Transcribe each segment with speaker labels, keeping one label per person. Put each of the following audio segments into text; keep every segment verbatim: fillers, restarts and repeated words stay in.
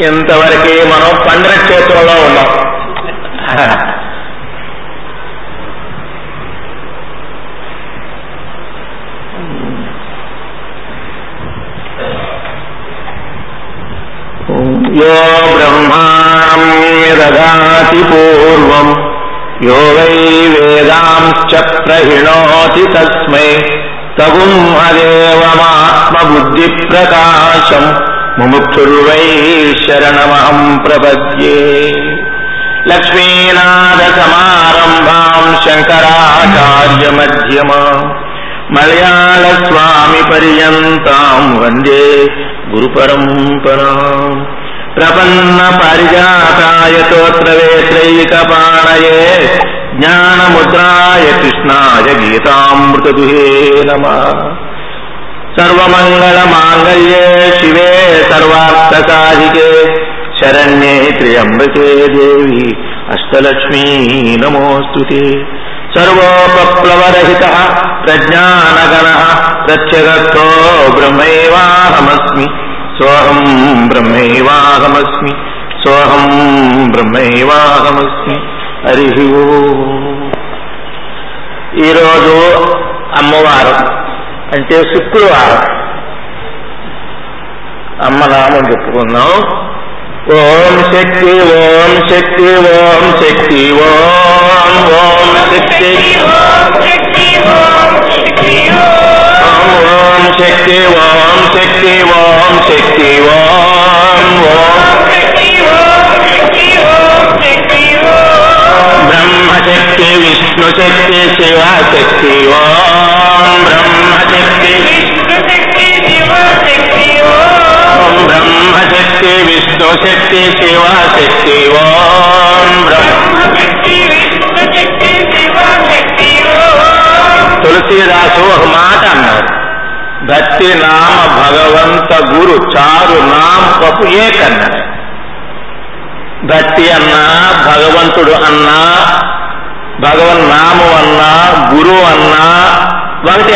Speaker 1: ఇంతవరకు మనం పండగ క్షేత్రంలో ఉన్నాం. యో బ్రహ్మాణం దదాతి పూర్వం యో వై వేదాంశ్చ ప్రహిణోతి తస్మై తగుంహదేవమాత్మబుద్ధి ప్రకాశం ముముక్షుర్వై శరణమహం ప్రపద్యే. లక్ష్మీనాథ సమారంభాం శంకరాచార్య మధ్యమాం మలయాళ స్వామి పర్యంతాం వందే గురు పరంపరాం. ప్రపన్న పరిజాతాయ స్తోత్రవేత్రైకపాణయే జ్ఞానముద్రాయ కృష్ణాయ గీతామృతదుహే నమః. సర్వమంగళమాంగళ్యే శివే సర్వార్థసాధికే శరణ్యే త్ర్యంబకే దేవి అష్టలక్ష్మీ నమోస్తుతే. సర్వోపప్లవరహితః ప్రజ్ఞానగణః ప్రత్యగర్థో బ్రహ్మైవాహమస్మి సోహం బ్రహ్మైవాహమస్మి సోహం బ్రహ్మైవాహమస్మి. హరి ఓం. ఈరోజు అమ్మవారం అంటే శుక్రవారం. అమ్మ నామం చెప్పుకున్నాం. ఓం శక్తి ఓం శక్తి ఓం శక్తి ఓం ఓం శక్తి ఓం శక్తి ఓం శక్తి ఓం శక్తి ఓం శక్తి ఓం శక్తి ఓం ఓం బ్రహ్మశక్తి విష్ణుశక్తి శివశక్తి ఓం బ్రహ్మశక్తి ఓం బ్రహ్మశక్తి విష్ణుశక్తి శివశక్తి ఓం తులసీదాసు ఒక మాట అన్నారు. భక్తి నామ భగవంత గురు చారు నామ కపు ఏకన్నారు. భక్తి అన్నా భగవంతుడు అన్నా భగవన్ నామం అన్నా గురువు అన్నా ఒకటే.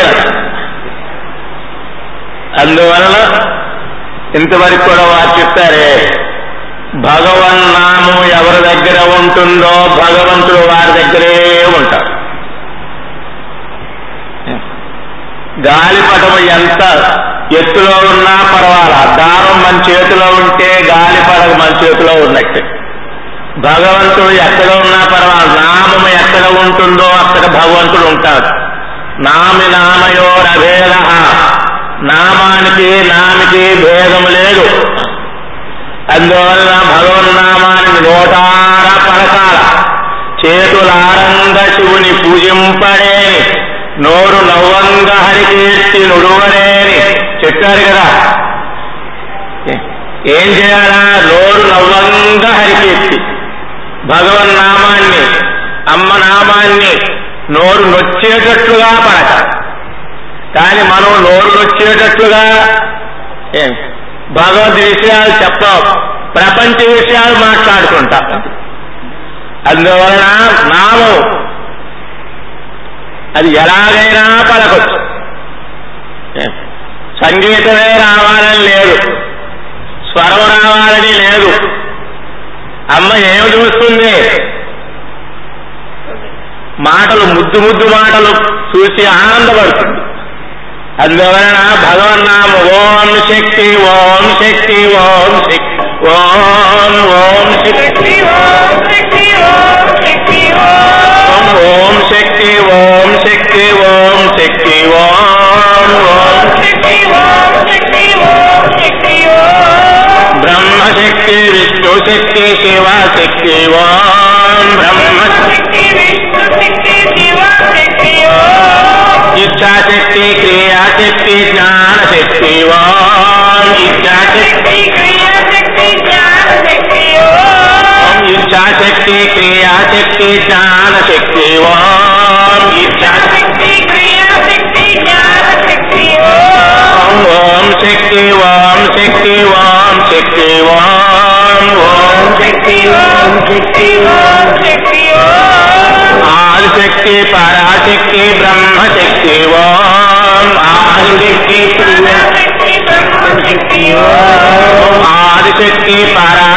Speaker 1: అందువలన ఇంతవరకు కూడా వారు చెప్తారే, భగవన్ నామం ఎవరి దగ్గర ఉంటుందో భగవంతుడు వారి దగ్గరే ఉంటారు. గాలిపటం ఎంత ఎత్తులో ఉన్నా పర్వాలా, దారం మన చేతిలో ఉంటే గాలిపటం మన చేతిలో ఉన్నట్టే. భగవంతుడు ఎక్కడ ఉన్నా పర్వాలేదు, నామం ఎక్కడ ఉంటుందో అక్కడ భగవంతుడు ఉంటాడు. నామి నామయోరభేద, నామానికి నామికి భేదం లేదు. అందువలన భగవన్నామానికి నోటార పలకాల, చేతులారంగ శివుని పూజింపడే, నోరు నవ్వంగ హరికీర్తి నుడువరేని చెప్పారు కదా. ఏం చేయాలా? నోరు నవ్వంగ హరికీర్తి, భగవన్నామాన్ని అమ్మ నామాన్ని నోరు నొచ్చేటట్లుగా పలక. కానీ మనం నోరు నొచ్చేటట్లుగా భగవద్ విషయాలు చెప్పాం, ప్రపంచ విషయాలు మాట్లాడుకుంటాం. అందువలన నామం అది ఎలాగైనా పలకొచ్చు. సంగీతమే రావాలని లేదు, స్వరం రావాలని లేదు. అమ్మ ఏమి చూస్తుంది? మాటలు, ముద్దు ముద్దు మాటలు చూసి ఆనందపడుతుంది. అందువలన భగవన్నామ ఓం శక్తి ఓం శక్తి ఓం శక్తి ఓం ఓం శక్తి ఓం శక్తి ఓం శక్తి ఓం ఓం శక్తి ఓం శక్తి ఓం శక్తి ఓం ఓం శక్తి ఓం శక్తి ఓం శక్తి ఓం బ్రహ్మశక్తి విష్ణుశక్తి శివశక్తి ఓం బ్రహ్మశక్తి విష్ణుశక్తి శివశక్తి ఓం ఇచ్ఛాశక్తి క్రియాశక్తి జ్ఞానశక్తి ఓం ఇచ్ఛాశక్తి క్రియాశక్తి జ్ఞానశక్తి ఓం ఇచ్ఛాశక్తి క్రియాశక్తి జ్ఞానశక్తి ఓం ఇచ్ఛాశక్తి క్రియాశక్తి జ్ఞానశక్తి ఓం ఓం శక్తి ఓం శక్తి ఓం శక్తి ఓం ఓం శక్తి ఓం శక్తి ఓం శక్తి ఓం ఆదిశక్తి పరాశక్తి బ్రహ్మశక్తి ఓం ఆదిశక్తి క్రియాశక్తి బ్రహ్మశక్తి ఓం ఆదిశక్తి పరా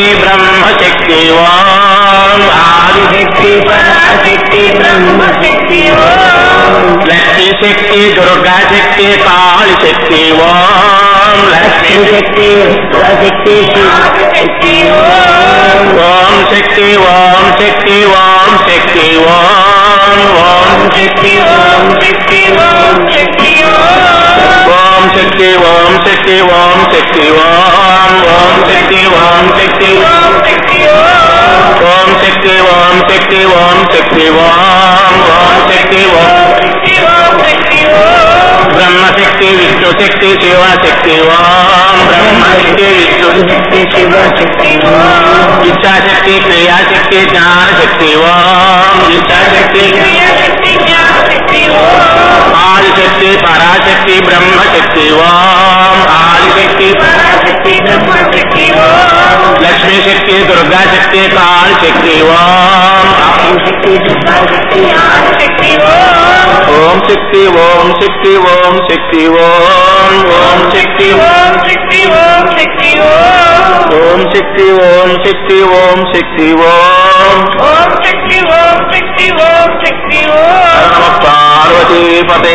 Speaker 1: పరాశక్తి బ్రహ్మశక్తి ఓం ఆదిశక్తి పరాశక్తి బ్రహ్మశక్తి ఓం లక్ష్మీ శక్తి దుర్గా శక్తి కాళీ శక్తి ఓం లక్ష్మీ శక్తి శక్తి శక్తి ఓం శక్తి ఓం శక్తి ఓం శక్తి ఓం ఓం శక్తి ఓం శక్తి ఓం శక్తి ఓం శక్తి ఓం శక్తి ఓం శక్తి ఓం ఓం శక్తి ఓం శక్తి ఓం శక్తి ఓం శక్తి ఓం శక్తి ఓం శక్తి ఓం ఓం శక్తి ఓం శక్తి ఓం శక్తి బ్రహ్మశక్తి విష్ణుశక్తి శివశక్తి ఓం బ్రహ్మశక్తి విష్ణుశక్తి శివశక్తి ఇచ్ఛాశక్తి క్రియాశక్తి జ్ఞానశక్తి ఓం ఇచ్ఛాశక్తి క్రియాశక్తి జ్ఞానశక్తి ఆదిశక్తి పరాశక్తి బ్రహ్మశక్తి ఓం ఆదిశక్తి పరాశక్తి బ్రహ్మశక్తి లక్ష్మీ శక్తి దుర్గా శక్తి కాళీ శక్తి ఓం శక్తి దుర్గా శక్తి ఆదిశక్తి ఓం శక్తి ఓం శక్తి ఓం శక్తి ఓం ఓం శక్తి ఓం శక్తి ఓం శక్తి ఓం శక్తి ఓం శక్తి ఓం శక్తి ఓం ఓం శక్తి ఓం శక్తి ఓం శక్తి ఓం పార్వతీ పతే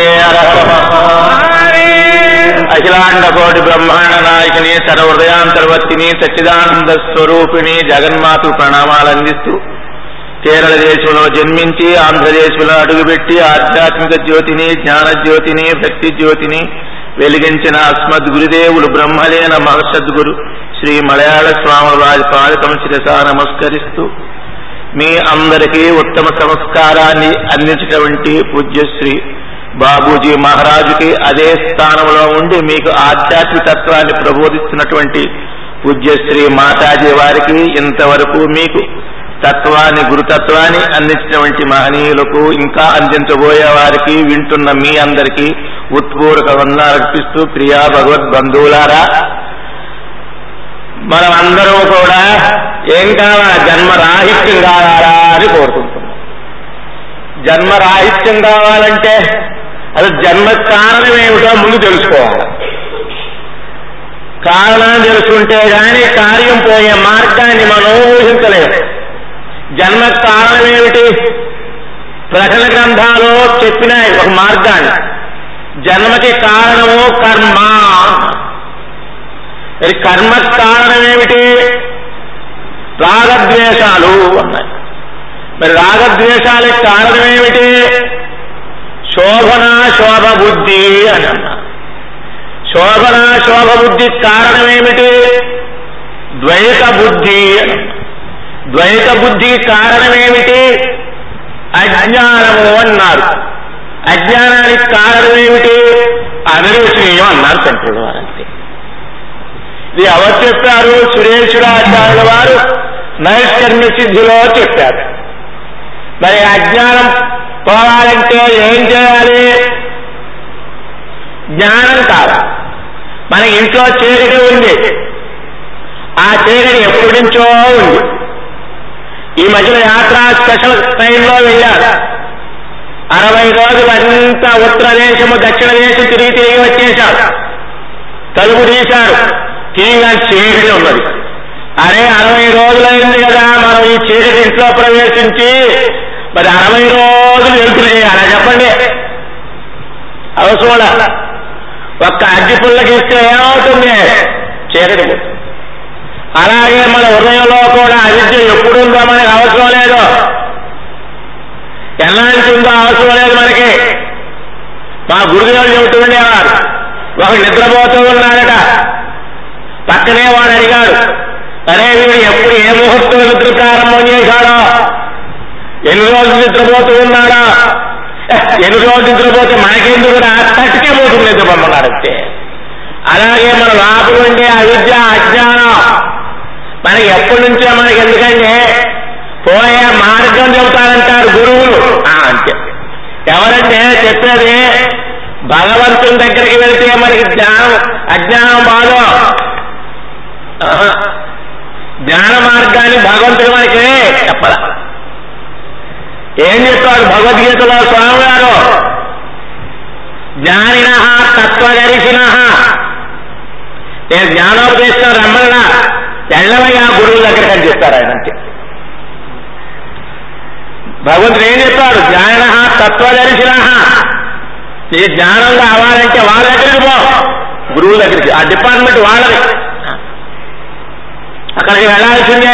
Speaker 1: అఖిలాండ కోటి బ్రహ్మాండ నాయకుని సర్వహృదయాంతర్వర్తిని సచ్చిదానంద స్వరూపిణి జగన్మాతకు ప్రణామాలు అందిస్తూ కేరళ దేశంలో జన్మించి ఆంధ్రదేశంలో అడుగుపెట్టి ఆధ్యాత్మిక జ్యోతిని జ్ఞాన జ్యోతిని భక్తి జ్యోతిని వెలిగించిన అస్మద్ గురుదేవులు బ్రహ్మలేన మహసద్గురు శ్రీ మలయాళ స్వాముల వారి పాదకం శిరసా నమస్కరిస్తూ మీ అందరికీ ఉత్తమ సంస్కారాన్ని అందించినటువంటి పూజ్యశ్రీ బాబూజీ మహారాజుకి అదే స్థానంలో ఉండి మీకు ఆధ్యాత్మిక తత్వాన్ని ప్రబోధిస్తున్నటువంటి పూజ్యశ్రీ మాతాజీ వారికి ఇంతవరకు మీకు తత్వాన్ని గురుతత్వాన్ని అందించినటువంటి మహనీయులకు ఇంకా అందించబోయే వారికి వింటున్న మీ అందరికీ ఉత్పూర్వక వందనాలు అర్పిస్తూ ప్రియా భగవద్ బంధువులారా, మనం అందరూ కూడా ఏం కావాలా జన్మరాహిత్యం కావాలా అని కోరుకుంటున్నాం. జన్మరాహిత్యం కావాలంటే అది జన్మ కారణం ఏమిటో ముందు తెలుసుకోవాలి. కారణాన్ని తెలుసుకుంటే గాని కార్యం పోయే మార్గాన్ని మనం ఊహించలేము. జన్మ కారణం ఏమిటి? ప్రకటన గ్రంథాలు చెప్పినాయి ఒక మార్గాన్ని. జన్మకి కారణము కర్మ. మరి కర్మ కారణం ఏమిటి? రాగద్వేషాలు అన్నాయి. మరి రాగద్వేషాలకు కారణం ఏమిటి? శోభన శోభ బుద్ధి అని అన్నారు. శోభన శోభ బుద్ధి కారణం ఏమిటి? ద్వైత బుద్ధి అని. ద్వైత బుద్ధికి కారణం ఏమిటి? అజ్ఞానము అన్నారు. అజ్ఞానానికి కారణం ఏమిటి? అనిర్వచనీయం అన్నారు శంకరుల వారంతే. ఇది ఎవరు చెప్పారు? సురేశ్వరాచార్యుల వారు నైష్కర్మ్య సిద్ధిలో చెప్పారు. మరి అజ్ఞానం పోవాలంటే ఏం చేయాలి? జ్ఞానం కావాలి. మన ఇంట్లో చీకటి ఉంది. ఆ చీకటి ఎప్పటి నుంచో ఉంది. ఈ మధ్యన యాత్రా స్పెషల్ ట్రైన్లో వెళ్ళారు. అరవై రోజులు అంతా ఉత్తర దేశము దక్షిణ దేశం తిరిగి తిరిగి వచ్చేశారు. తలుపు తీశారు. తిరిగి చీకటి ఉన్నది. అరే అరవై రోజులైంది కదా మనం ఈ చీకటి ఇంట్లో ప్రవేశించి మరి అరవై రోజులు వెళ్తులు చేయాలా చెప్పండి? అవసరం. ఒక్క అగ్గి పుల్లకిస్తే ఏమవుతుంది? చీకటి. అలాగే మన హృదయంలో కూడా అవిద్య ఎప్పుడుందో మనకి అవసరం లేదు. ఎలాంటి ఉందో అవసరం లేదు మనకి. మా గురుదేవులు చెబుతూ ఉండేవారు. ఒక నిద్రపోతూ ఉన్నాడట. పక్కనే వాడు అడిగాడు, అరే వీడు ఎప్పుడు ఏ ముహూర్తం నిద్ర ప్రారంభం చేశాడో, ఎన్ని రోజులు నిద్రపోతూ ఉన్నాడో, ఎన్ని రోజులు నిద్రపోతే మనకెందుకు తట్టుకే పోతుంది నిద్రపోమన్నాడంతే. అలాగే మన లోపల ఉండే అవిద్య అజ్ఞానం మనకి ఎప్పటి నుంచో మనకి ఎందుకంటే పోయే మార్గం చెబుతారంటారు గురువులు. అంతే. ఎవరంటే చెప్పేది భగవంతుని దగ్గరికి వెళ్తే మనకి జ్ఞానం అజ్ఞానం బాధో. జ్ఞాన మార్గాన్ని భగవంతుడు మనకి చెప్పరా? ఏం చెప్పాడు భగవద్గీతలో స్వామి గారు? జ్ఞానిన తత్వదర్శిన. నేను జ్ఞానోపదేశం రమ్మన్నా ఎళ్ళవయ్యా గురువుల దగ్గరికి అని చెప్తారు ఆయన. అంతే. భగవంతుడు ఏం చెప్పాడు? జ్ఞాన తత్వదర్శిన. నీ జ్ఞానం కావాలంటే వాళ్ళ దగ్గరికి పో, గురువుల దగ్గరికి. ఆ డిపార్ట్మెంట్ వాళ్ళది, అక్కడికి వెళ్ళాల్సిందే.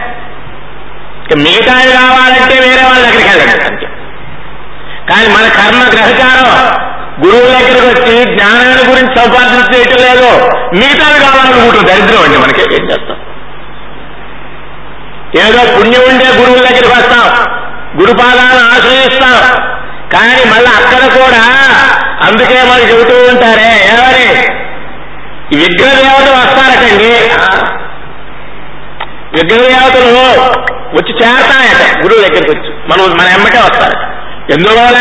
Speaker 1: మిగతాది కావాలంటే వేరే వాళ్ళ దగ్గరికి వెళ్ళండి అంతే. కానీ మన కర్మ గ్రహచారం గురువుల దగ్గరికి వచ్చి జ్ఞానాన్ని గురించి సంపాదించేయటం లేదు, మిగతాది కావాలనుకుంటుంది. దరిద్రం అండి మనకి. ఏం చేస్తాం? ఏదో పుణ్యం ఉండే గురువుల దగ్గరికి వస్తాం, గురుపాదాలను ఆశ్రయిస్తాం. కానీ మళ్ళీ అక్కడ కూడా అందుకే మనకి చెబుతూ ఉంటారే, ఏమని? విగ్రహ దేవతలు వస్తారటండి. విగ్రహ దేవతలు వచ్చి చేరతాయట గురువు దగ్గరికి వచ్చి, మనం మన ఎమ్మటే వస్తారు. ఎందువల్ల?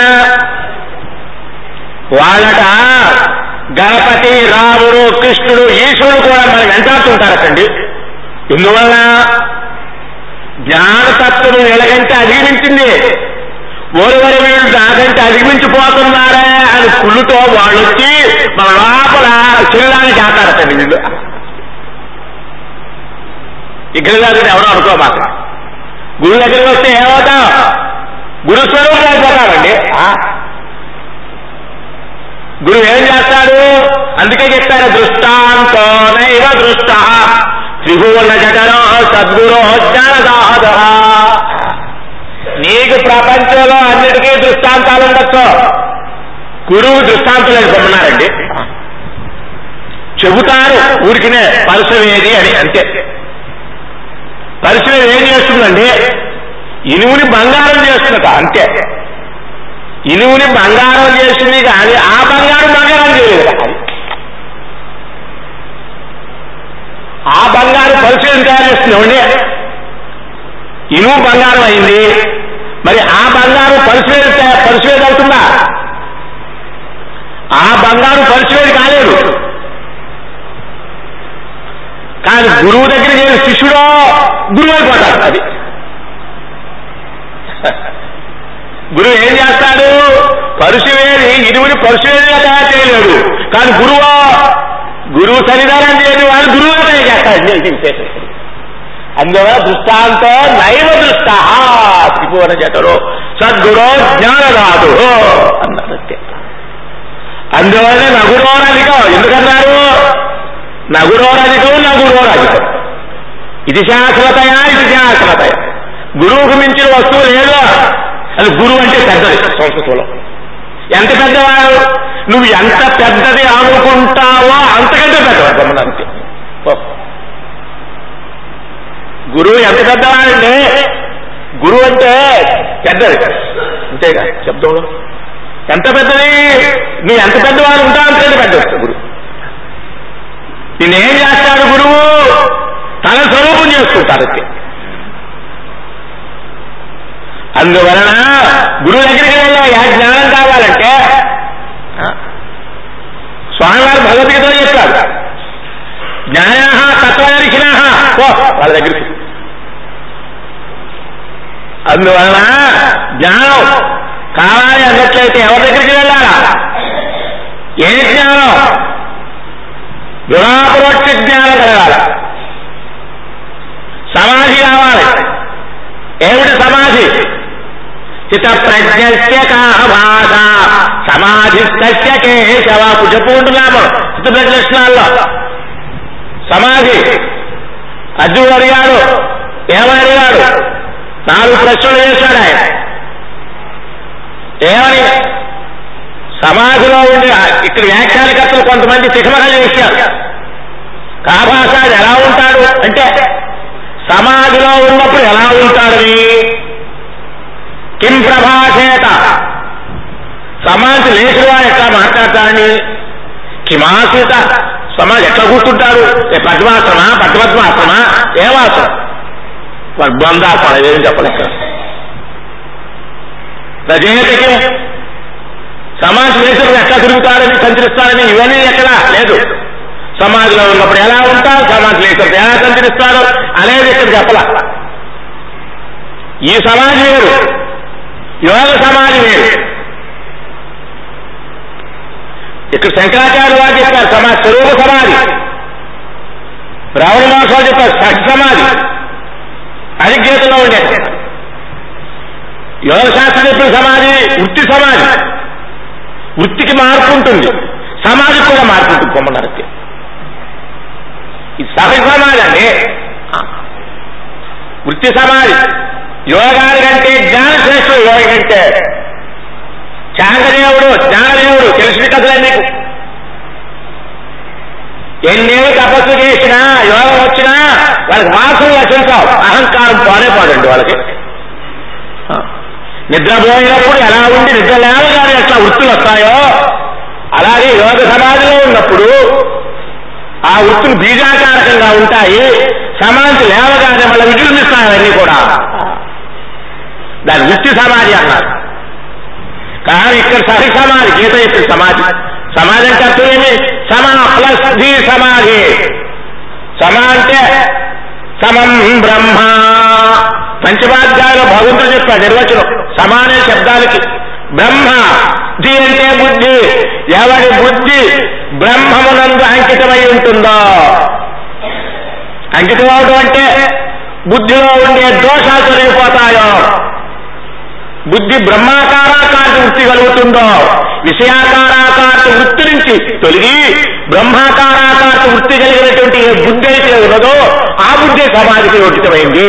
Speaker 1: వాళ్ళట గణపతి, రాముడు, కృష్ణుడు, ఈశ్వరుడు కూడా మనం వెంటాడుతుంటారటండి. ఎందువల్ల? జ్ఞానతత్వం ఎలాగంటే అధిగమించింది. ఓరివరి వీళ్ళు నాకంటే అధిగమించిపోతున్నారే అని కుళ్ళుతో వాళ్ళు వచ్చి మన లోపల శరీరాన్ని చేస్తారటండి వీళ్ళు. విగ్రహాలు ఎవరో అనుకోమాక. గురువు దగ్గరికి వస్తే ఏమవుతాం? గురుస్వరూపం అయిపోతామండి. గురువు ఏం చేస్తాడు? అందుకే చెప్తారు, దృష్టాంతో నైవ దృష్ట త్రిభువన జఠరో సద్గురో జ్ఞానదాహ. నీకు ప్రపంచంలో అన్నిటికీ దృష్టాంతాలు ఉండొచ్చు, గురువు దృష్టాంతాలు పొమ్మన్నారండి. చెబుతారు ఊరికినే పరుసవేది అని, అంతే. పరిశీలన ఏం చేస్తుందండి? ఇనువుని బంగారం చేస్తున్నట, అంతే. ఇనువుని బంగారం చేసింది కానీ ఆ బంగారం బంగారం చేయలేదు. ఆ బంగారం పరిశీలన తయారు చేస్తున్నామండి. ఇనువు బంగారం అయింది, మరి ఆ బంగారం పరిశీలన పరిశీలన అవుతుందా? ఆ బంగారం పరిశీలన కాలేదు. కానీ గురువు దగ్గర చేసిన శిష్యుడో గురువు అయిపోతాడు. అది గురువు ఏం చేస్తాడు? పరుశువేది ఇరువుని పరుశువేదిగా తయారు చేయలేడు, కానీ గురువు గురువు సన్నిధానం చేయని వాడు గురువుగా తయారు చేస్తాడు. అందువల్ల దృష్టాంతో నైవ దృష్ట త్రిభువన జఠరో సద్గురో జ్ఞానదాదు అన్నారు. అందువల్ల నగురోరధికం. ఎందుకన్నారు? నగురోరధికం నగురోరధికం. ఇది శాశ్వతయా, ఇది శాశ్వతయ. గురువుకు మించిన వస్తువు లేదు. అది గురువు అంటే పెద్దది సంస్కృతంలో. ఎంత పెద్దవాడు? నువ్వు ఎంత పెద్దది అనుకుంటావో అంతకంటే పెద్దవాడు గమనానికి. గురువు ఎంత పెద్దవాడంటే, గురువు అంటే పెద్దది అంతేగా శబ్దంలో. ఎంత పెద్దది? నువ్వు ఎంత పెద్దవాడు ఉంటావు అంతకంటే పెద్ద గురువు. నేనేం చేస్తాడు గురువు? తన స్వరూపం చేసుకుంటారు. అందువలన గురువు దగ్గరికి వెళ్ళా జ్ఞానం కావాలంటే స్వామివారు భగవద్గీతలో చెప్పారు, జ్ఞాన తత్వదర్శిన ఓ వాళ్ళ దగ్గరికి. అందువలన జ్ఞానం కావాలి అన్నట్లయితే ఎవరి దగ్గరికి వెళ్ళాలా? ఏ జ్ఞానం? దురాపరోక్ష జ్ఞానం కలగాలి. సమాధి కావాలి. ఏమిటి సమాధి? చిత ప్రజ్ఞస్య కాహ భాష సమాధిస్తస్య కేశవ. చెప్పుకుంటున్నాము చిత్తప్రజ్ఞ లక్షణాల్లో. సమాధి అర్జునుడు అడిగాడు, ఏమని అడిగాడు? నాలుగు ప్రశ్నలు చేశాడు ఆయన. ఏమని? సమాధిలో ఉండి ఇక్కడ వ్యాఖ్యానకర్తలు కొంతమంది శిఖమకలు చేశారు. కాభాషాడు ఎలా ఉంటాడు అంటే, సమాధిలో ఉన్నప్పుడు ఎలా ఉంటాడని. కిం ప్రభాషేత, సమాధి లేచిన వాడు ఎట్లా మాట్లాడతాడని. కిమాసీత, సమాధి ఎట్లా కూర్చుంటాడు? పద్మాసనమా పద్మద్మాసనమా ఏమాసనం? బంధాసన ఏం చెప్పలేక. రజేతకి సమాధి లేచినప్పుడు ఎట్లా తిరుగుతాడని సంచరిస్తాడని ఇవన్నీ ఎక్కడా లేదు. సమాధిలో ఉన్నప్పుడు ఎలా ఉంటారు, సమాధి లేచినప్పుడు ఎలా సంచరిస్తారు అనేది ఇక్కడ చెప్పలా. ఈ సమాధి వేరు, యోగ సమాధి వేరు. ఇక్కడ శంకరాచార్య వారు చెప్పారు సమాధి స్వరూప సమాధి. రావణ మహర్షి చెప్పారు సత్ సమాధి, అది గీతలో ఉండేది. యోగ శాస్త్రం చెప్పిన సమాధి వృత్తి సమాధి, వృత్తికి మార్పు ఉంటుంది, సమాధికి కూడా మార్పు ఉంటుంది. కొమ్మన్నరకి ఇది సహజ సమాధి అండి. వృత్తి సమాధి యోగాని కంటే జ్ఞాన శ్రేష్ఠుడు. యోగి కంటే చాంగదేవుడు జ్ఞానదేవుడు తెలిసిన కథలే నీకు. ఎన్నేళ్ళు తపస్సు చేసినా యోగం వచ్చినా వాళ్ళకి వాసన రచించావు, అహంకారం పోనే పోదండి వాళ్ళకి. నిద్రపోయినప్పుడు ఎలా ఉండి నిద్ర లేవగానే ఎట్లా వృత్తులు వస్తాయో అలాగే యోగ సమాధిలో ఉన్నప్పుడు ఆ వృత్తులు బీజాకారకంగా ఉంటాయి. సమాధి లేవగానే మళ్ళీ విజృంభిస్తాయి అవన్నీ కూడా. దాని వృత్తి సమాధి అన్నారు. కానీ ఇక్కడ సహి సమాధి, గీత చెప్పిన సమాధి. సమాధి అంటే అర్థం ఏమి? సమా ప్లస్ ధీ సమాధి. సమ అంటే సమం బ్రహ్మ. పంచమాధ్యాయంలో భగవంతుడు చెప్పాడు నిర్వచనం సమానే శబ్దాలకి. బ్రహ్మ ధీ అంటే బుద్ధి. ఎవరి బుద్ధి బ్రహ్మమునందు అంకితమై ఉంటుందో, అంకితం అవడం అంటే బుద్ధిలో ఉండే దోషాలు తొలగిపోతాయో, బుద్ధి బ్రహ్మాకారాకార వృత్తి కలుగుతుందో, విషయాకారాకార వృత్తి నుంచి తొలగి బ్రహ్మాకారాకార వృత్తి కలిగినటువంటి ఏ బుద్ధి అయితే ఉన్నదో ఆ బుద్ధి సమాధికి యోజితమైంది.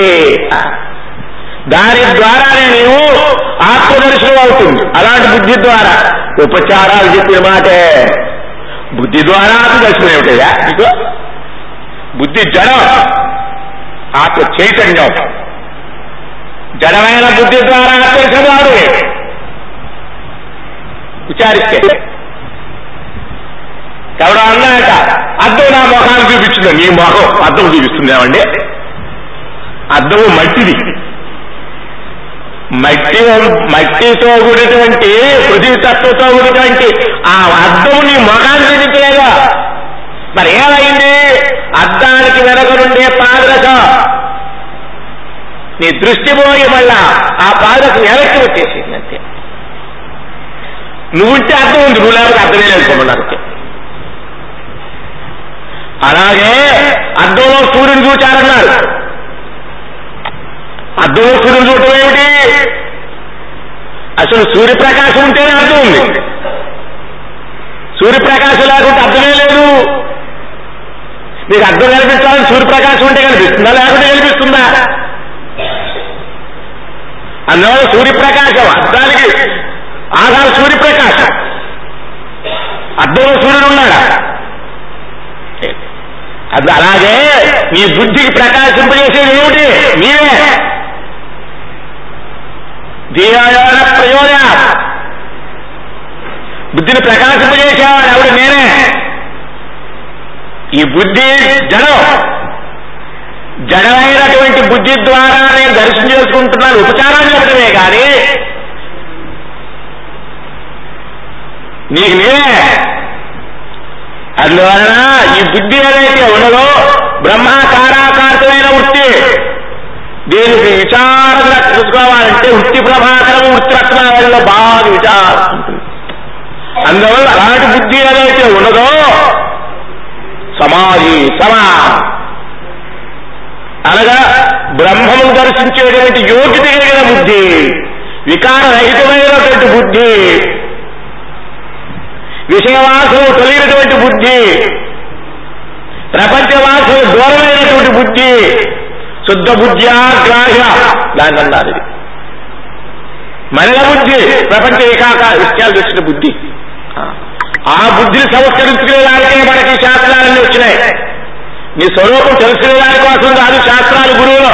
Speaker 1: దాని ద్వారానే నీవు ఆత్మదర్శనం అవుతుంది. అలాంటి బుద్ధి ద్వారా ఉపచారాలు చెప్పిన మాటే. బుద్ధి ద్వారా ఆత్మదర్శనం ఏమిటయ్యా నీకు? బుద్ధి జడం, ఆత్మ చైతన్యం. జడమైన బుద్ధి ద్వారా ఆత్మదర్శనవాడు విచారిస్తే ఎవడో అన్నాక అద్దం నా మొఖాన్ని చూపించింది. నీ మొఖం అద్దం చూపిస్తుందేమండి? అద్దము మట్టిది. మట్టి మట్టితో కూడినటువంటి పృథివీ తత్వంతో కూడినటువంటి ఆ అద్దము నీ మొఖాన్ని చూపించలేదా? మరి ఏమైంది? అద్దానికి వెనకనుండే పాదరసం నీ దృష్టి పోయి మళ్ళా ఆ పాదరసం వెనక్కి వచ్చేసింది అంతే. నువ్వుంటే అర్థం ఉంది, నువ్వు లేకపోతే అర్థమే లేదుకోమన్నారు. అలాగే అద్దంలో సూర్యుని చూచారన్నారు. అద్దంలో సూర్యుని చూడటం ఏమిటి? అసలు సూర్యప్రకాశం ఉంటేనే అర్థం ఉంది. సూర్యప్రకాశం లేకుంటే అర్థమే లేదు. మీకు అర్థం కనిపించాలని సూర్యప్రకాశం ఉంటే కనిపిస్తుందా లేకుంటే కనిపిస్తుందా? అందువల్ల సూర్యప్రకాశం అద్దానికి ఆధారం సూర్యప్రకాశం. అద్దంలో సూర్యుడు ఉన్నాడా? అది అలాగే నీ బుద్ధికి ప్రకాశింపజేసేది ఏమిటి? నీవే. ధీయాన ప్రయోజన బుద్ధిని ప్రకాశింపజేసేవాడు ఎవడు? నేనే. ఈ బుద్ధి జడం. జడమైనటువంటి బుద్ధి ద్వారా నేను దర్శనం చేసుకుంటున్నాను, ఉపచారాన్ని చెప్పడమే కానీ నీకు నేనే. అందువలన ఈ బుద్ధి ఏదైతే ఉన్నదో బ్రహ్మాకారాకారమైన వృత్తి. దీనికి విచారంగా చూసుకోవాలంటే వృత్తి ప్రభాకరం వృత్తి రత్నాలలో బాగా విచారం ఉంటుంది. అందువల్ల అలాంటి బుద్ధి ఏదైతే ఉన్నదో సమాధి సమా అనగా బ్రహ్మము దర్శించేటువంటి యోగ్యత కలిగిన బుద్ధి, వికారరహితమైనటువంటి బుద్ధి, విషయవాసము తొలగినటువంటి బుద్ధి, ప్రపంచవాసము దూరమైనటువంటి బుద్ధి, శుద్ధ బుద్ధ్యాగ్రాహ్య దాన్ని అన్నారు. మరణ బుద్ధి ప్రపంచ ఏకాక విషయాలు తెచ్చిన బుద్ధి. ఆ బుద్ధిని సంస్కరించుకునేదానికే మనకి శాస్త్రాలన్నీ వచ్చినాయి. నీ స్వరూపం తెలుసుకునే దానికోసం కాదు శాస్త్రాలు, గురువులు.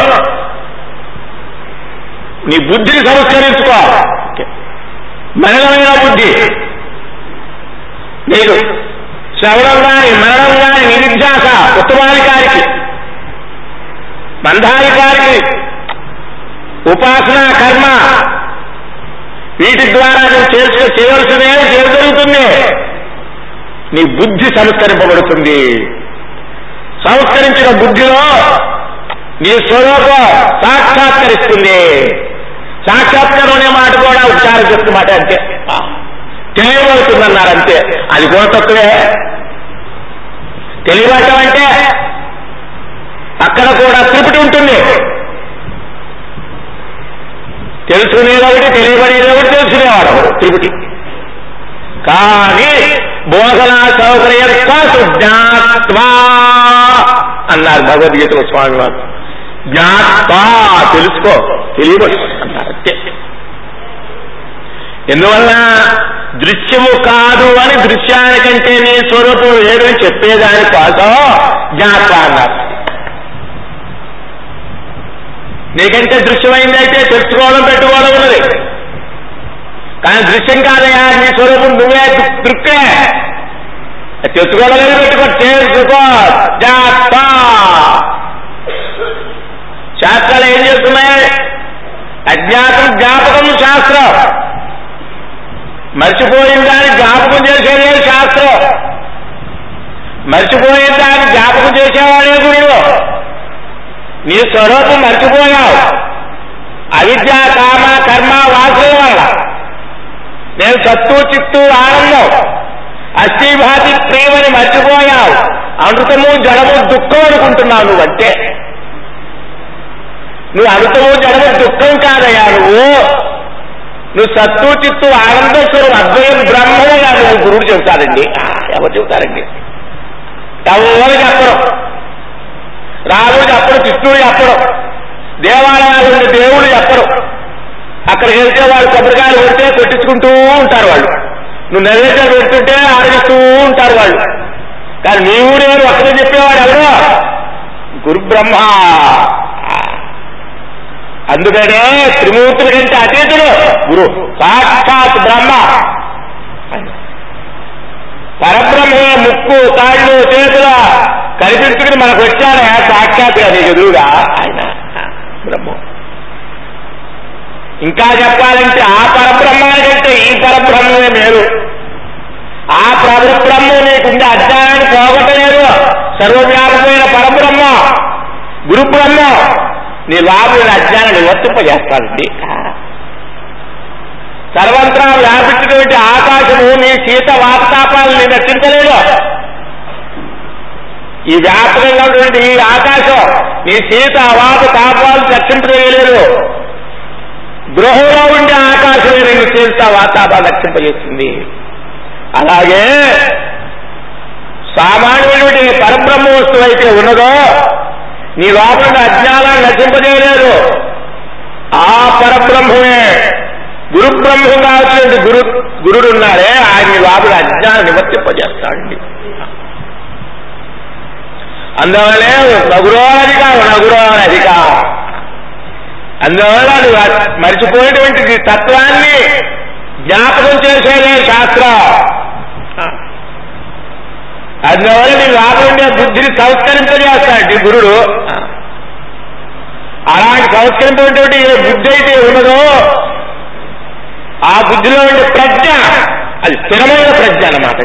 Speaker 1: నీ బుద్ధిని సంస్కరించుకో. మరణమైన బుద్ధి నీకు శ్రవణం కానీ మరణం కానీ నిరుధ్యాస ఉత్తమాధికారికి మందాధికారికి ఉపాసన కర్మ వీటి ద్వారా నువ్వు చేర్చు చేయవలసినే జరుగుతుంది. నీ బుద్ధి సంస్కరింపబడుతుంది. సంస్కరించిన బుద్ధిలో నీ స్వరూపం సాక్షాత్కరిస్తుంది. సాక్షాత్కారం అనే మాట కూడా ఉచ్చారం చెప్తున్న మాట అంతే. తెలియబడుతుందన్నారు అంతే. అది కూడా తక్కువే. తెలియబడటం అంటే పక్కన కూడా త్రిపుటి ఉంటుంది. తెలుసుకునేది ఒకటి, తెలియబడేది ఒకటి, తెలుసుకునేవాడు త్రిపుటి. కానీ బోధన సౌకర్యం జ్ఞాత్వా అన్నారు భగవద్గీతలో స్వామి వారు. జ్ఞాత్వా తెలుసుకో, తెలియబడు అన్నారు. అంతే. ఎందువల్ల దృశ్యము కాదు అని దృశ్యానికంటే నీ స్వరూపం వేరు చెప్పేదాని కోసం జ్ఞాత్వా అన్నారు. నీకంటే దృశ్యమైంది అయితే తెలుసుకోవడం పెట్టుకోవడం ఉన్నది. కానీ దృశ్యం కాదయా, నీ స్వరూపం నువ్వే దృక్కే. తెచ్చుకోవడం లేదు, పెట్టుకో, చేసుకో. జ్ఞాత్వా. శాస్త్రాలు ఏం చేస్తున్నాయి? అజ్ఞాతం జ్ఞాపకం శాస్త్రం. మర్చిపోయిన దాన్ని జ్ఞాపకం చేసేదే శాస్త్రం. మర్చిపోయిన దాన్ని జ్ఞాపకం చేసేవాడే గురువు. నీ స్వరూపం మర్చిపోయావు అవిద్య, కామ, కర్మ, వాసన వల్ల. నేను సత్తు, చిత్తు, ఆనందం, అస్థిభాతి, ప్రేమని మర్చిపోయావు. అమృతము, జడము, దుఃఖం అనుకుంటున్నావు నువ్వు. అంటే నువ్వు అమృతము, జడము, దుఃఖం కాదయ్యా. నువ్వు నువ్వు సత్తు, చిత్తు, ఆనంద స్వరం, అద్వయం, బ్రహ్మగా నువ్వు. గురువుడు చెబుతారండి. ఎవరు చెబుతారండి? ఎవరు చెప్పరు. రాముడు చెప్పడు, కృష్ణుడు చెప్పడు, దేవాలయాలు ఉండే దేవుడు చెప్పరు. అక్కడికి వెళ్తే వాళ్ళు కొబ్బరికాయలు కొడితే కొట్టించుకుంటూ ఉంటారు వాళ్ళు. నువ్వు నైవేద్యాలు పెడుతుంటే ఆరగిస్తూ ఉంటారు వాళ్ళు. కానీ నీవు నేను ఒక్కడే చెప్పేవాడు ఎవరో? గురు బ్రహ్మ. అందుకనే త్రిమూర్తుల కంటే అతీతుడు గురు, సాక్షాత్ బ్రహ్మ. పరబ్రహ్మే ముక్కు, కాళ్ళు, చేతుల కనిపించుకుని మనకు వచ్చాడే సాక్షాత్గా నీకు ఎదురుగా ఆయన బ్రహ్మ. ఇంకా చెప్పాలంటే ఆ పరబ్రహ్మానికంటే ఈ పరబ్రహ్మమే మేలు. ఆ పరబ్రహ్మ నీకుండే అజ్ఞానాన్ని పోగొట్టలేదు. సర్వవ్యాపకమైన పరబ్రహ్మ గురు బ్రహ్మ నీ లోపల అజ్ఞానాన్ని వర్తింపజేస్తాడండి. సర్వంత్రా వ్యాపించినటువంటి ఆకాశము నీ శీత వాతాపాలను రక్షించలేదు. ఈ వ్యాపకంగా ఉన్నటువంటి ఈ ఆకాశం నీ శీత వాత తాపాలు రక్షింపజేయలేదు. గృహంలో ఉండే ఆకాశమే రెండు శీత వాతాపాలు రక్షింపజేస్తుంది. అలాగే సామాన్యమైనటువంటి పరబ్రహ్మ వస్తువు అయితే ఉన్నదో నీ లోపల అజ్ఞానాన్ని నశింపజేయలేదు. ఆ పరబ్రహ్మమే గురు బ్రహ్మంగా వచ్చినటువంటి గురు గురుడు ఉన్నారే ఆయన లోపల అజ్ఞానం నివర్తింపజేస్తాడండి. అందువల్లే నగురోధిక నగురోధిక. అందువల్ల నువ్వు మరిచిపోయినటువంటి తత్వాన్ని జ్ఞాపకం చేసేదే శాస్త్రం. అందువల్ల నీ లోపల ఉండే బుద్ధిని సంస్కరింపజేస్తాడు గురుడు. అలాంటి సంస్కరింపేటువంటి ఏ బుద్ధి అయితే ఉన్నదో ఆ బుద్ధిలో ఉండే ప్రజ్ఞ అది స్థిరమైన ప్రజ్ఞ అన్నమాట.